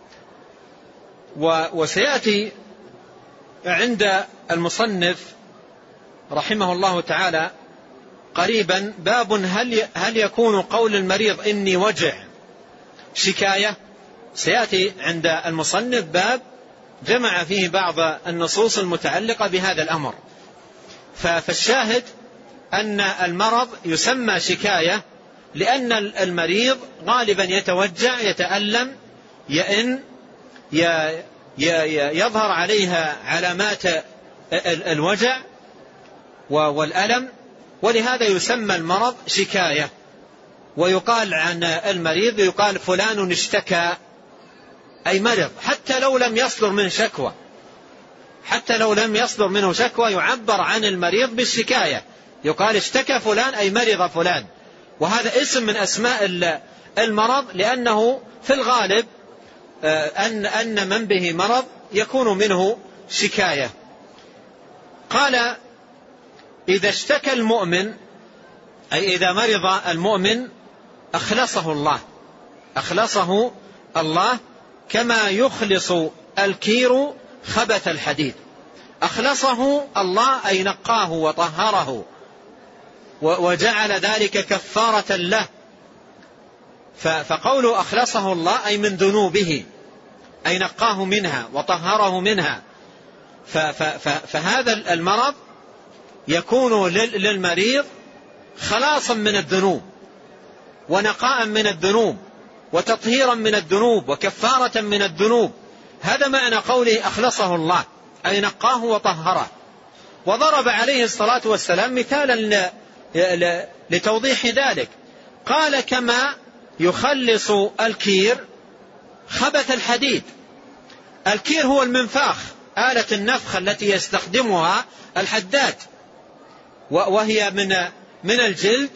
وسيأتي عند المصنف رحمه الله تعالى قريبا باب هل يكون قول المريض إني وجع شكاية. سيأتي عند المصنف باب جمع فيه بعض النصوص المتعلقة بهذا الأمر. فالشاهد أن المرض يسمى شكاية لأن المريض غالبا يتوجع، يتألم، يئن، يظهر عليها علامات الوجع والألم، ولهذا يسمى المرض شكاية. ويقال عن المريض يقال فلان اشتكى أي مرض، حتى لو لم يصدر من شكوى، حتى لو لم يصدر منه شكوى يعبر عن المريض بالشكاية، يقال اشتكى فلان أي مرض فلان. وهذا اسم من أسماء المرض، لأنه في الغالب أن من به مرض يكون منه شكاية. قال: إذا اشتكى المؤمن أي إذا مرض المؤمن أخلصه الله كما يخلص الكير خبث الحديد. أخلصه الله أي نقاه وطهره وجعل ذلك كفارة له. فقول أخلصه الله أي من ذنوبه، أي نقاه منها وطهره منها. فهذا المرض يكون للمريض خلاصا من الذنوب ونقاء من الذنوب وتطهيرا من الذنوب وكفارة من الذنوب. هذا معنى قوله أخلصه الله أي نقاه وطهره. وضرب عليه الصلاة والسلام مثالا لتوضيح ذلك، قال: كما يخلص الكير خبث الحديد. الكير هو المنفاخ، آلة النفخ التي يستخدمها الحداد، وهي من الجلد،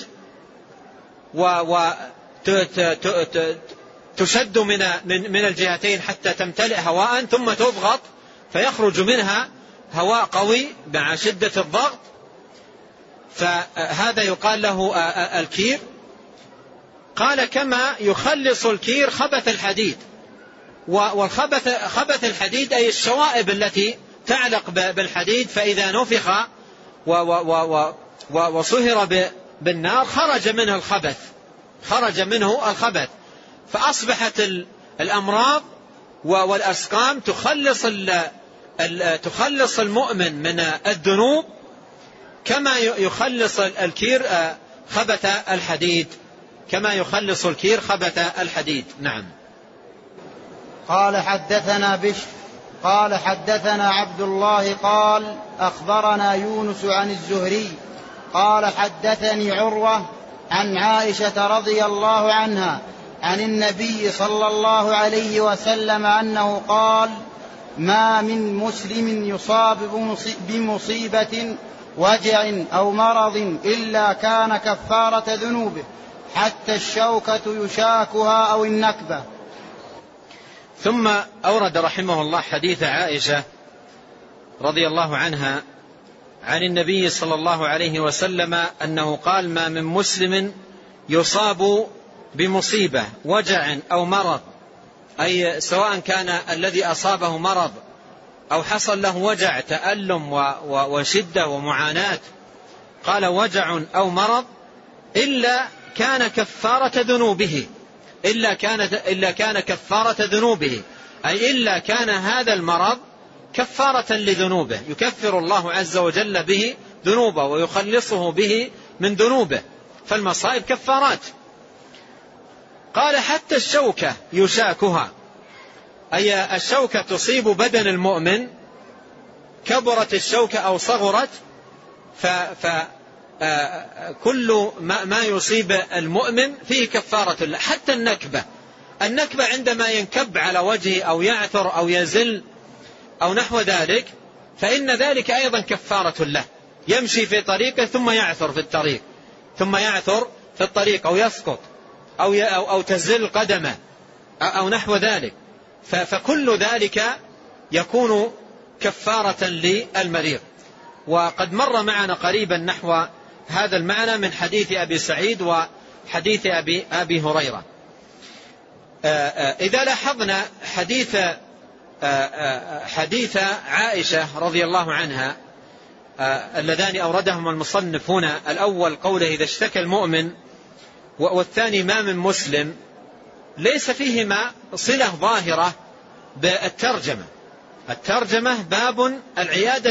وتشد من الجهتين حتى تمتلئ هواء ثم تضغط فيخرج منها هواء قوي مع شدة الضغط، فهذا يقال له الكير. قال: كما يخلص الكير خبث الحديد. خبث الحديد أي الشوائب التي تعلق بالحديد، فإذا نفخ وصهر بالنار خرج منه الخبث، فأصبحت الأمراض والأسقام تخلص المؤمن من الذنوب كما يخلص الكير خبث الحديد، كما يخلص الكير خبث الحديد. نعم. قال: حدثنا بشر قال حدثنا عبد الله قال أخبرنا يونس عن الزهري قال حدثني عروة عن عائشة رضي الله عنها عن النبي صلى الله عليه وسلم أنه قال: ما من مسلم يصاب بمصيبة وجع أو مرض إلا كان كفارة ذنوبه حتى الشوكة يشاكها أو النكبة. ثم أورد رحمه الله حديث عائشة رضي الله عنها عن النبي صلى الله عليه وسلم أنه قال: ما من مسلم يصاب بمصيبة وجع أو مرض، أي سواء كان الذي أصابه مرض أو حصل له وجع تألم وشدة ومعاناة، قال وجع أو مرض إلا كان كفارة ذنوبه، إلا كان كفارة ذنوبه، أي إلا كان هذا المرض كفارة لذنوبه، يكفر الله عز وجل به ذنوبه ويخلصه به من ذنوبه، فالمصائب كفارات. قال حتى الشوكة يشاكها، أي الشوكة تصيب بدن المؤمن، كبرت الشوكة أو صغرت، فكل ما يصيب المؤمن فيه كفارة له. حتى النكبة عندما ينكب على وجهه أو يعثر أو يزل أو نحو ذلك، فإن ذلك أيضا كفارة له. يمشي في طريقه ثم يعثر في الطريق، ثم يعثر في الطريق أو يسقط أو تزل قدمه أو نحو ذلك، فكل ذلك يكون كفارة للمريض. وقد مر معنا قريبا نحو هذا المعنى من حديث أبي سعيد وحديث أبي هريرة. إذا لاحظنا حديث عائشة رضي الله عنها اللذان أوردهما المصنف هنا، الأول قوله إذا اشتكى المؤمن، والثاني ما من مسلم، ليس فيهما صلة ظاهرة بالترجمة. الترجمة باب العيادة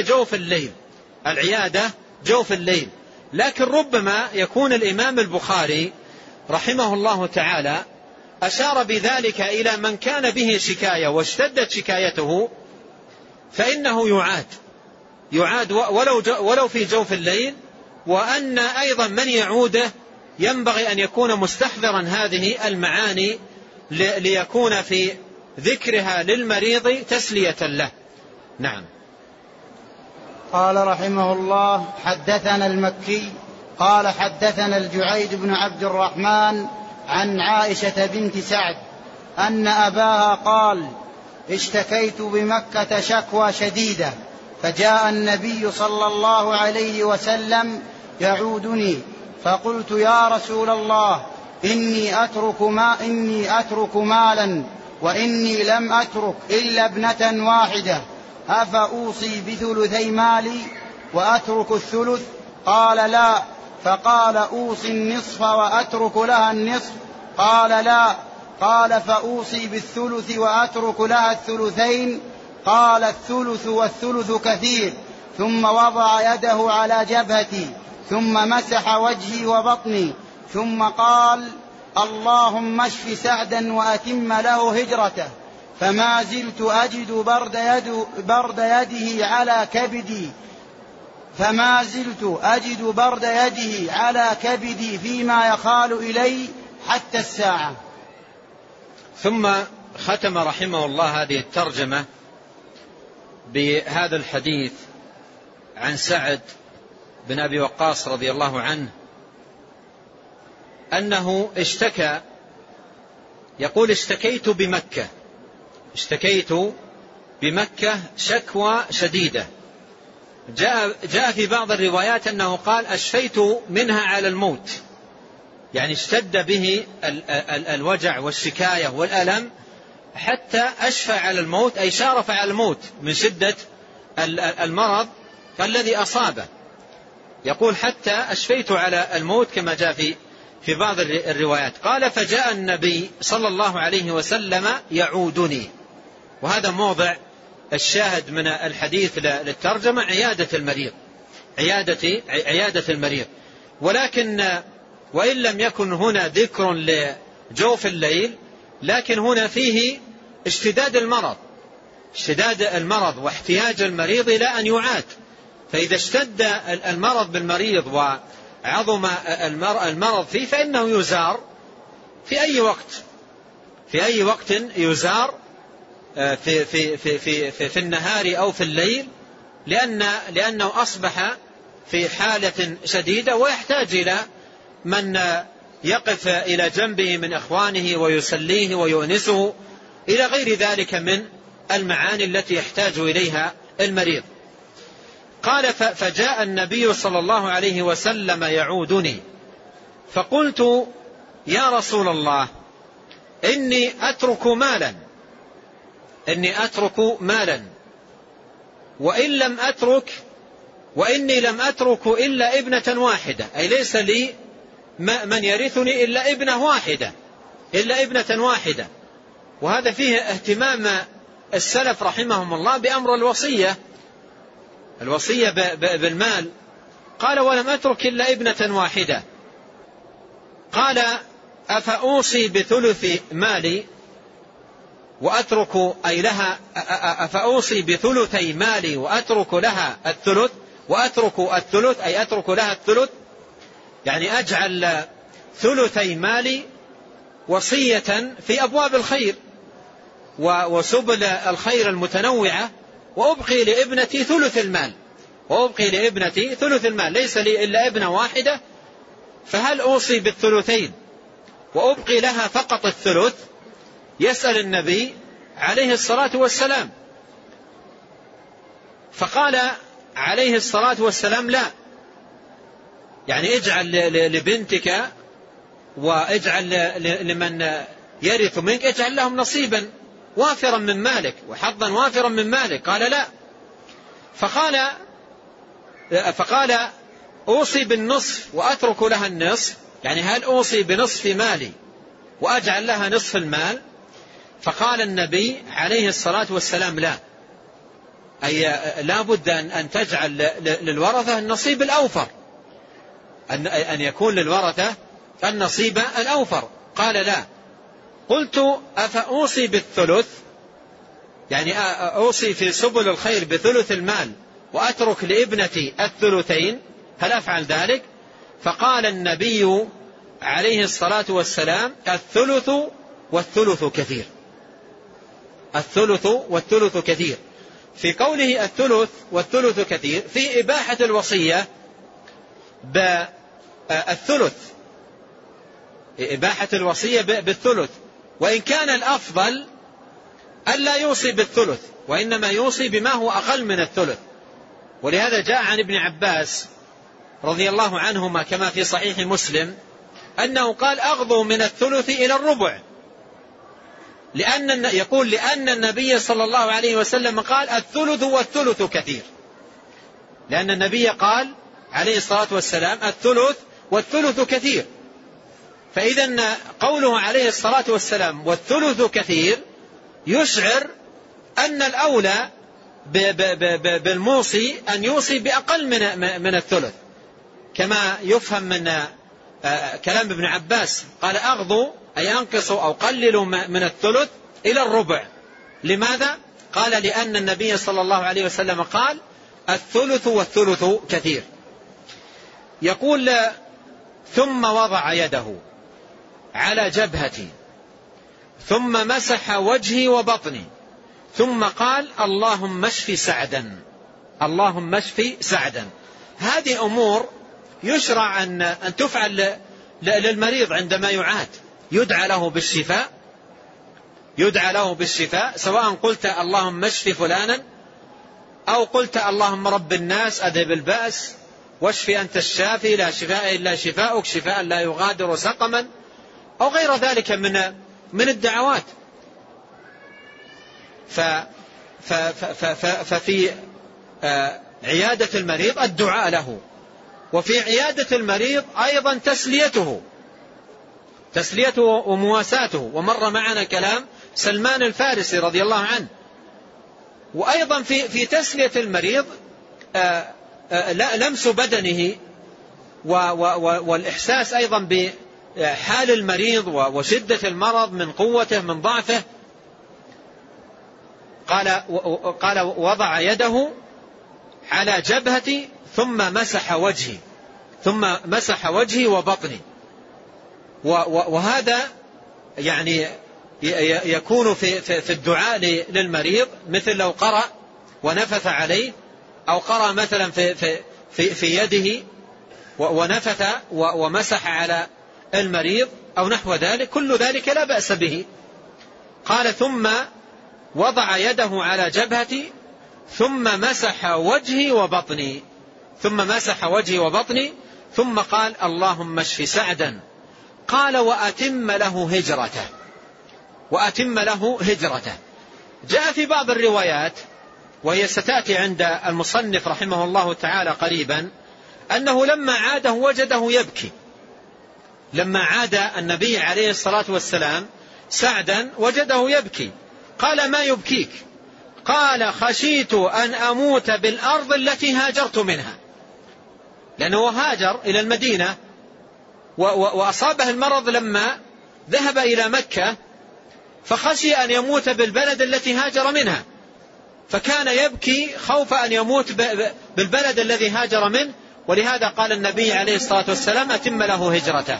جوف الليل، لكن ربما يكون الإمام البخاري رحمه الله تعالى أشار بذلك إلى من كان به شكاية واشتدت شكايته، فإنه يعاد ولو في جوف الليل، وأن أيضا من يعوده ينبغي أن يكون مستحضرا هذه المعاني ليكون في ذكرها للمريض تسلية له. نعم. قال رحمه الله: حدثنا المكي قال حدثنا الجعيد بن عبد الرحمن عن عائشة بنت سعد أن أباها قال: اشتكيت بمكة شكوى شديدة، فجاء النبي صلى الله عليه وسلم يعودني، فقلت: يا رسول الله، إني أترك مالا، وإني لم أترك إلا ابنة واحدة، أفأوصي بثلثي مالي وأترك الثلث؟ قال: لا. فقال: أوصي النصف وأترك لها النصف؟ قال: لا. قال: فأوصي بالثلث وأترك لها الثلثين؟ قال: الثلث والثلث كثير. ثم وضع يده على جبهتي، ثم مسح وجهي وبطني، ثم قال: اللهم اشف سعدا وأتم له هجرته. فما زلت أجد برد يده على كبدي فيما يخال إلي حتى الساعة. ثم ختم رحمه الله هذه الترجمة بهذا الحديث عن سعد بن أبي وقاص رضي الله عنه أنه اشتكى، يقول: اشتكيت بمكة شكوى شديدة. جاء في بعض الروايات أنه قال: أشفيت منها على الموت، يعني اشتد به الوجع والشكاية والألم حتى أشفى على الموت، أي شارف على الموت من شدة المرض الذي أصابه. يقول: حتى أشفيت على الموت، كما جاء في بعض الروايات. قال: فجاء النبي صلى الله عليه وسلم يعودني. وهذا موضع الشاهد من الحديث للترجمة، عيادة المريض. ولكن وإن لم يكن هنا ذكر لجوف الليل، لكن هنا فيه اشتداد المرض، اشتداد المرض واحتياج المريض إلى أن يعاد. فإذا اشتد المرض بالمريض وعظم المرض فيه فإنه يزار في أي وقت يزار في النهار أو في الليل، لأنه أصبح في حالة شديدة ويحتاج إلى من يقف إلى جنبه من إخوانه ويسليه ويؤنسه إلى غير ذلك من المعاني التي يحتاج إليها المريض. قال فجاء النبي صلى الله عليه وسلم يعودني فقلت يا رسول الله إني أترك مالا وإني لم أترك إلا ابنة واحدة، أي ليس لي من يرثني إلا ابنة واحدة. وهذا فيه اهتمام السلف رحمهم الله بأمر الوصية بالمال. قال ولم أترك إلا ابنة واحدة. قال أفأوصي بثلث مالي وأترك أي لها، أفأوصي بثلثي مالي وأترك لها الثلث، وأترك الثلث أي أترك لها الثلث، يعني أجعل ثلثي مالي وصية في أبواب الخير وسبل الخير المتنوعة، وأبقي لابنتي ثلث المال، ليس لي إلا ابنة واحدة، فهل أوصي بالثلثين وأبقي لها فقط الثلث؟ يسأل النبي عليه الصلاة والسلام. فقال عليه الصلاة والسلام لا، يعني اجعل لبنتك واجعل لمن يرث منك، اجعل لهم نصيبا وافرا من مالك وحظا وافرا من مالك. قال لا. فقال أوصي بالنصف وأترك لها النصف، يعني هل أوصي بنصف مالي وأجعل لها نصف المال؟ فقال النبي عليه الصلاة والسلام لا، أي لا بد أن تجعل للورثة النصيب الأوفر، أن يكون للورثة النصيب الأوفر. قال لا. قلت أفأوصي بالثلث، يعني أوصي في سبل الخير بثلث المال وأترك لابنتي الثلثين، هل أفعل ذلك؟ فقال النبي عليه الصلاة والسلام الثلث والثلث كثير. في قوله الثلث والثلث كثير في إباحة الوصية بالثلث، إباحة الوصية بالثلث، وإن كان الأفضل ألا يوصي بالثلث وإنما يوصي بما هو أقل من الثلث. ولهذا جاء عن ابن عباس رضي الله عنهما كما في صحيح مسلم أنه قال أغضوا من الثلث إلى الربع، لأن النبي صلى الله عليه وسلم قال الثلث والثلث كثير، لأن النبي قال عليه الصلاة والسلام الثلث والثلث كثير. فإذا قوله عليه الصلاة والسلام والثلث كثير يشعر أن الأولى بالموصي أن يوصي بأقل من الثلث، كما يفهم من كلام ابن عباس. قال أغضوا أي أنقصوا أو قللوا من الثلث إلى الربع. لماذا؟ قال لأن النبي صلى الله عليه وسلم قال الثلث والثلث كثير. يقول ثم وضع يده على جبهتي ثم مسح وجهي وبطني ثم قال اللهم اشف سعدا، اللهم اشف سعدا. هذه أمور يشرع أن تفعل للمريض عندما يعاد، يدعى له بالشفاء، سواء قلت اللهم اشف فلانا أو قلت اللهم رب الناس أذهب البأس واشف أنت الشافي لا شفاء إلا شفاؤك شفاء لا يغادر سقما، أو غير ذلك من الدعوات. ففي عيادة المريض الدعاء له، وفي عيادة المريض أيضا تسليته ومواساته. ومر معنا كلام سلمان الفارسي رضي الله عنه. وأيضا في تسلية المريض لمس بدنه والإحساس أيضا بحال المريض وشدة المرض من قوته من ضعفه. قال وضع يده على جبهتي ثم مسح وجهي وبطني. وهذا يعني يكون في الدعاء للمريض، مثل لو قرأ ونفث عليه، أو قرأ مثلا في يده ونفث ومسح على المريض أو نحو ذلك، كل ذلك لا بأس به. قال ثم وضع يده على جبهتي ثم مسح وجهي وبطني ثم قال اللهم اشف سعدا. قال وأتم له هجرته. جاء في بعض الروايات، وهي ستأتي عند المصنف رحمه الله تعالى قريبا، أنه لما عاده وجده يبكي. لما عاد النبي عليه الصلاة والسلام سعدا وجده يبكي. قال ما يبكيك؟ قال خشيت أن أموت بالأرض التي هاجرت منها، لأنه هاجر إلى المدينة وأصابه المرض لما ذهب إلى مكة، فخشي أن يموت بالبلد التي هاجر منها، فكان يبكي خوف أن يموت بالبلد الذي هاجر منه. ولهذا قال النبي عليه الصلاة والسلام أتم له هجرته.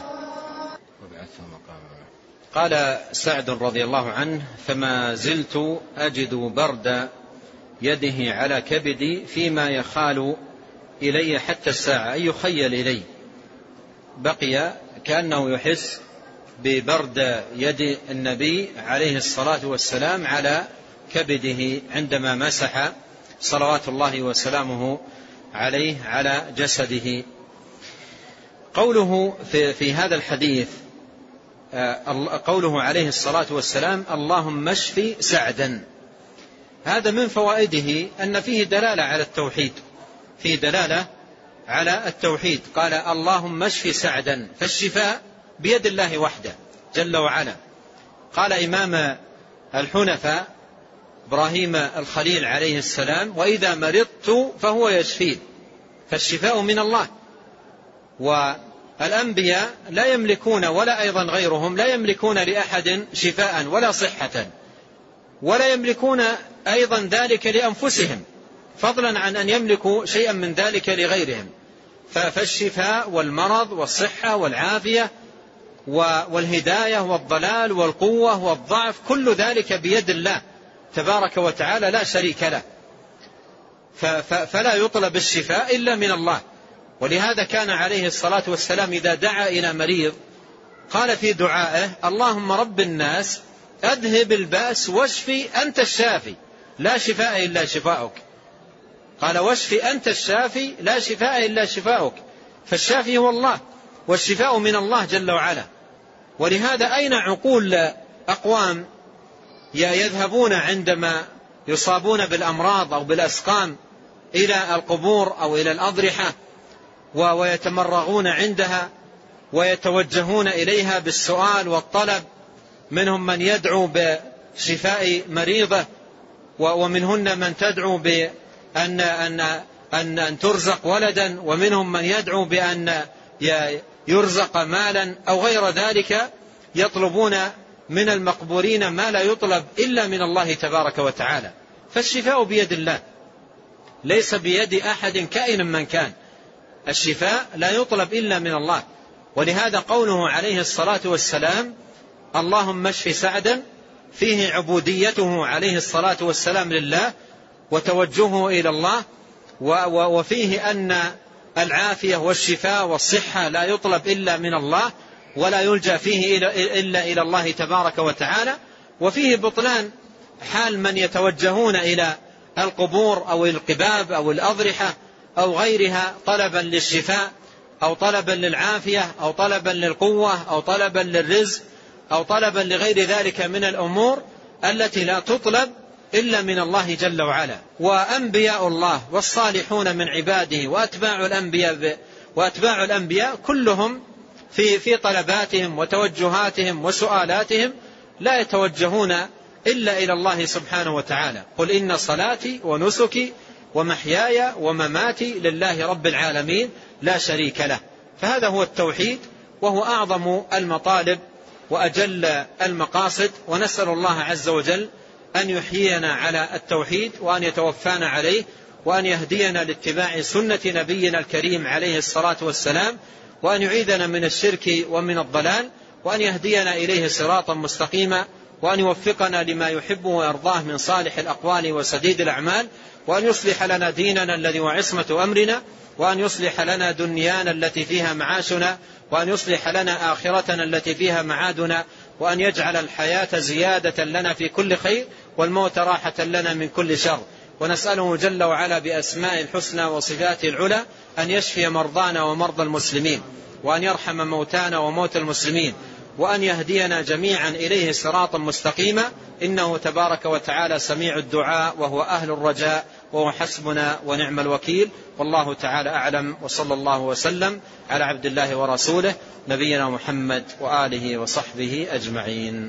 قال سعد رضي الله عنه فما زلت أجد برد يده على كبدي فيما يخال إلي حتى الساعة، أي يخيل إلي. بقي كأنه يحس ببرد يد النبي عليه الصلاة والسلام على كبده عندما مسح صلوات الله وسلامه عليه على جسده. قوله في هذا الحديث، قوله عليه الصلاة والسلام اللهم اشف سعدا، هذا من فوائده أن فيه دلالة على التوحيد، فيه دلالة على التوحيد. قال اللهم اشف سعدا، فالشفاء بيد الله وحده جل وعلا. قال إمام الحنفاء إبراهيم الخليل عليه السلام وإذا مرضت فهو يشفين، فالشفاء من الله. والأنبياء لا يملكون، ولا أيضا غيرهم لا يملكون لأحد شفاء ولا صحة، ولا يملكون أيضا ذلك لأنفسهم، فضلا عن أن يملكوا شيئا من ذلك لغيرهم. فالشفاء والمرض والصحة والعافية والهداية والضلال والقوة والضعف كل ذلك بيد الله تبارك وتعالى لا شريك له، فلا يطلب الشفاء إلا من الله. ولهذا كان عليه الصلاة والسلام إذا دعا إلى مريض قال في دعائه اللهم رب الناس أذهب البأس واشفي أنت الشافي لا شفاء إلا شفاؤك. قال واشفي أنت الشافي لا شفاء إلا شفاؤك، فالشافي هو الله والشفاء من الله جل وعلا. ولهذا أين عقول أقوام يذهبون عندما يصابون بالأمراض أو بالأسقام إلى القبور أو إلى الأضرحة ويتمرغون عندها ويتوجهون إليها بالسؤال والطلب. منهم من يدعو بشفاء مريضة، ومنهن من تدعو بأن ترزق ولدا، ومنهم من يدعو بأن يرزق مالا أو غير ذلك. يطلبون من المقبورين ما لا يطلب إلا من الله تبارك وتعالى. فالشفاء بيد الله ليس بيد أحد كائن من كان، الشفاء لا يطلب إلا من الله. ولهذا قوله عليه الصلاة والسلام اللهم اشف سعدا فيه عبوديته عليه الصلاة والسلام لله وتوجهه إلى الله، وفيه أن العافية والشفاء والصحة لا يطلب إلا من الله ولا يلجأ فيه إلا إلى الله تبارك وتعالى. وفيه بطلان حال من يتوجهون إلى القبور أو القباب أو الأضرحة أو غيرها طلبا للشفاء أو طلبا للعافية أو طلبا للقوة أو طلبا للرزق أو طلبا لغير ذلك من الأمور التي لا تطلب إلا من الله جل وعلا. وأنبياء الله والصالحون من عباده وأتباع الأنبياء كلهم في طلباتهم وتوجهاتهم وسؤالاتهم لا يتوجهون إلا إلى الله سبحانه وتعالى. قل إن صلاتي ونسكي ومحياي ومماتي لله رب العالمين لا شريك له. فهذا هو التوحيد، وهو أعظم المطالب وأجل المقاصد. ونسأل الله عز وجل أن يحيينا على التوحيد وأن يتوفانا عليه، وأن يهدينا لاتباع سنة نبينا الكريم عليه الصلاة والسلام، وأن يعيذنا من الشرك ومن الضلال، وأن يهدينا إليه صراطا مستقيما، وأن يوفقنا لما يحبه ويرضاه من صالح الأقوال وسديد الأعمال، وأن يصلح لنا ديننا الذي هو عصمة أمرنا، وأن يصلح لنا دنيانا التي فيها معاشنا، وأن يصلح لنا آخرتنا التي فيها معادنا، وأن يجعل الحياة زيادة لنا في كل خير والموت راحة لنا من كل شر. ونسأله جل وعلا بأسماء الحسنى وصفاته العلى أن يشفي مرضانا ومرضى المسلمين، وأن يرحم موتانا وموتى المسلمين، وأن يهدينا جميعا إليه صراطا مستقيما، إنه تبارك وتعالى سميع الدعاء وهو أهل الرجاء وهو حسبنا ونعم الوكيل. والله تعالى أعلم، وصلى الله وسلم على عبد الله ورسوله نبينا محمد وآله وصحبه أجمعين.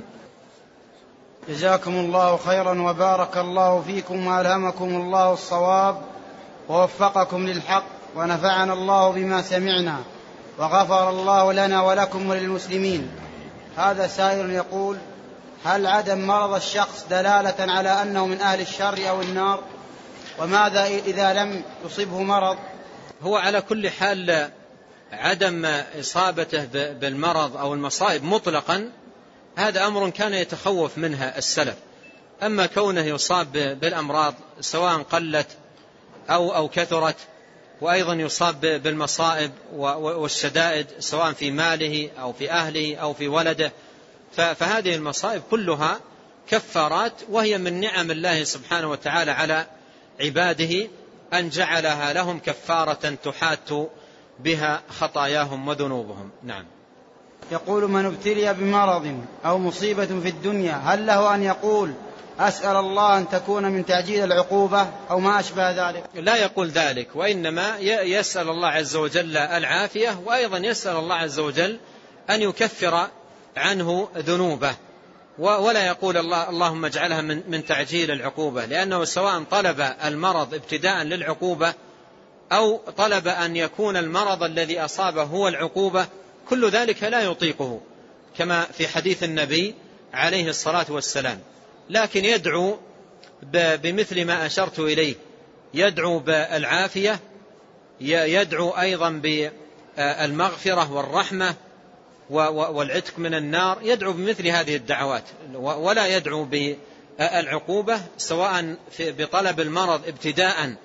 جزاكم الله خيرا وبارك الله فيكم وألهمكم الله الصواب ووفقكم للحق، ونفعنا الله بما سمعنا، وغفر الله لنا ولكم وللمسلمين. هذا سائل يقول: هل عدم مرض الشخص دلالة على أنه من أهل الشر أو النار؟ وماذا إذا لم يصبه مرض؟ هو على كل حال عدم إصابته بالمرض أو المصائب مطلقا هذا أمر كان يتخوف منها السلف. أما كونه يصاب بالأمراض سواء قلت أو كثرت، وأيضا يصاب بالمصائب والشدائد سواء في ماله أو في أهله أو في ولده، فهذه المصائب كلها كفارات، وهي من نعم الله سبحانه وتعالى على عباده أن جعلها لهم كفارة تحات بها خطاياهم وذنوبهم. نعم. يقول: من ابتلي بمرض أو مصيبة في الدنيا هل له أن يقول أسأل الله أن تكون من تعجيل العقوبة أو ما أشبه ذلك؟ لا يقول ذلك، وإنما يسأل الله عز وجل العافية، وأيضا يسأل الله عز وجل أن يكفر عنه ذنوبه، ولا يقول اللهم اجعلها من تعجيل العقوبة، لأنه سواء طلب المرض ابتداء للعقوبة أو طلب أن يكون المرض الذي أصابه هو العقوبة، كل ذلك لا يطيقه، كما في حديث النبي عليه الصلاة والسلام. لكن يدعو بمثل ما أشرت إليه، يدعو بالعافية، يدعو أيضا بالمغفرة والرحمة والعتق من النار، يدعو بمثل هذه الدعوات، ولا يدعو بالعقوبة سواء بطلب المرض ابتداء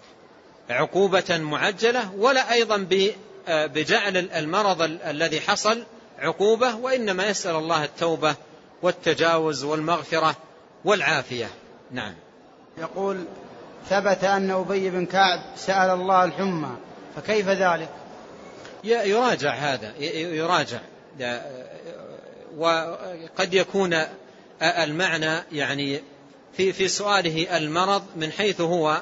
عقوبة معجلة، ولا أيضا بجعل المرض الذي حصل عقوبة، وإنما يسأل الله التوبة والتجاوز والمغفرة والعافية. نعم. يقول: ثبت أن أبي بن كعب سأل الله الحمى، فكيف ذلك؟ يراجع هذا، يراجع، وقد يكون المعنى يعني في سؤاله المرض من حيث هو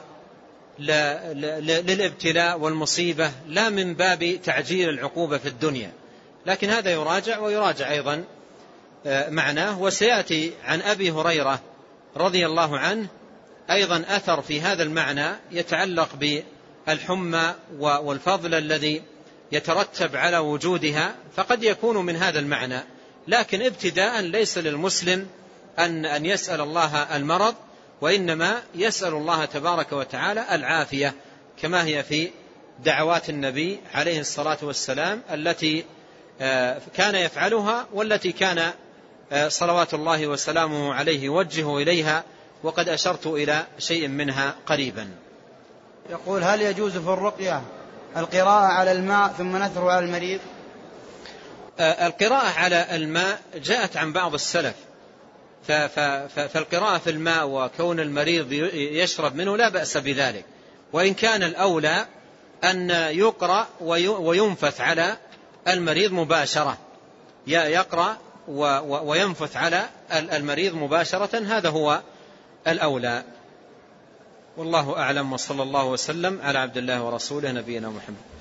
للابتلاء والمصيبة، لا من باب تعجيل العقوبة في الدنيا، لكن هذا يراجع، ويراجع أيضا معناه. وسيأتي عن أبي هريرة رضي الله عنه أيضا أثر في هذا المعنى يتعلق بالحمى والفضل الذي يترتب على وجودها، فقد يكون من هذا المعنى، لكن ابتداء ليس للمسلم أن يسأل الله المرض، وإنما يسأل الله تبارك وتعالى العافية، كما هي في دعوات النبي عليه الصلاة والسلام التي كان يفعلها، والتي كان صلوات الله وسلامه عليه يوجه إليها، وقد أشرت إلى شيء منها قريبا. يقول: هل يجوز في الرقية القراءة على الماء ثم نثر على المريض؟ القراءة على الماء جاءت عن بعض السلف، فالقراءة في الماء وكون المريض يشرب منه لا بأس بذلك، وإن كان الأولى أن يقرأ وينفث على المريض مباشرة، يقرأ وينفث على المريض مباشرة، هذا هو الأولى. والله أعلم، وصلى الله وسلم على عبد الله ورسوله نبينا محمد.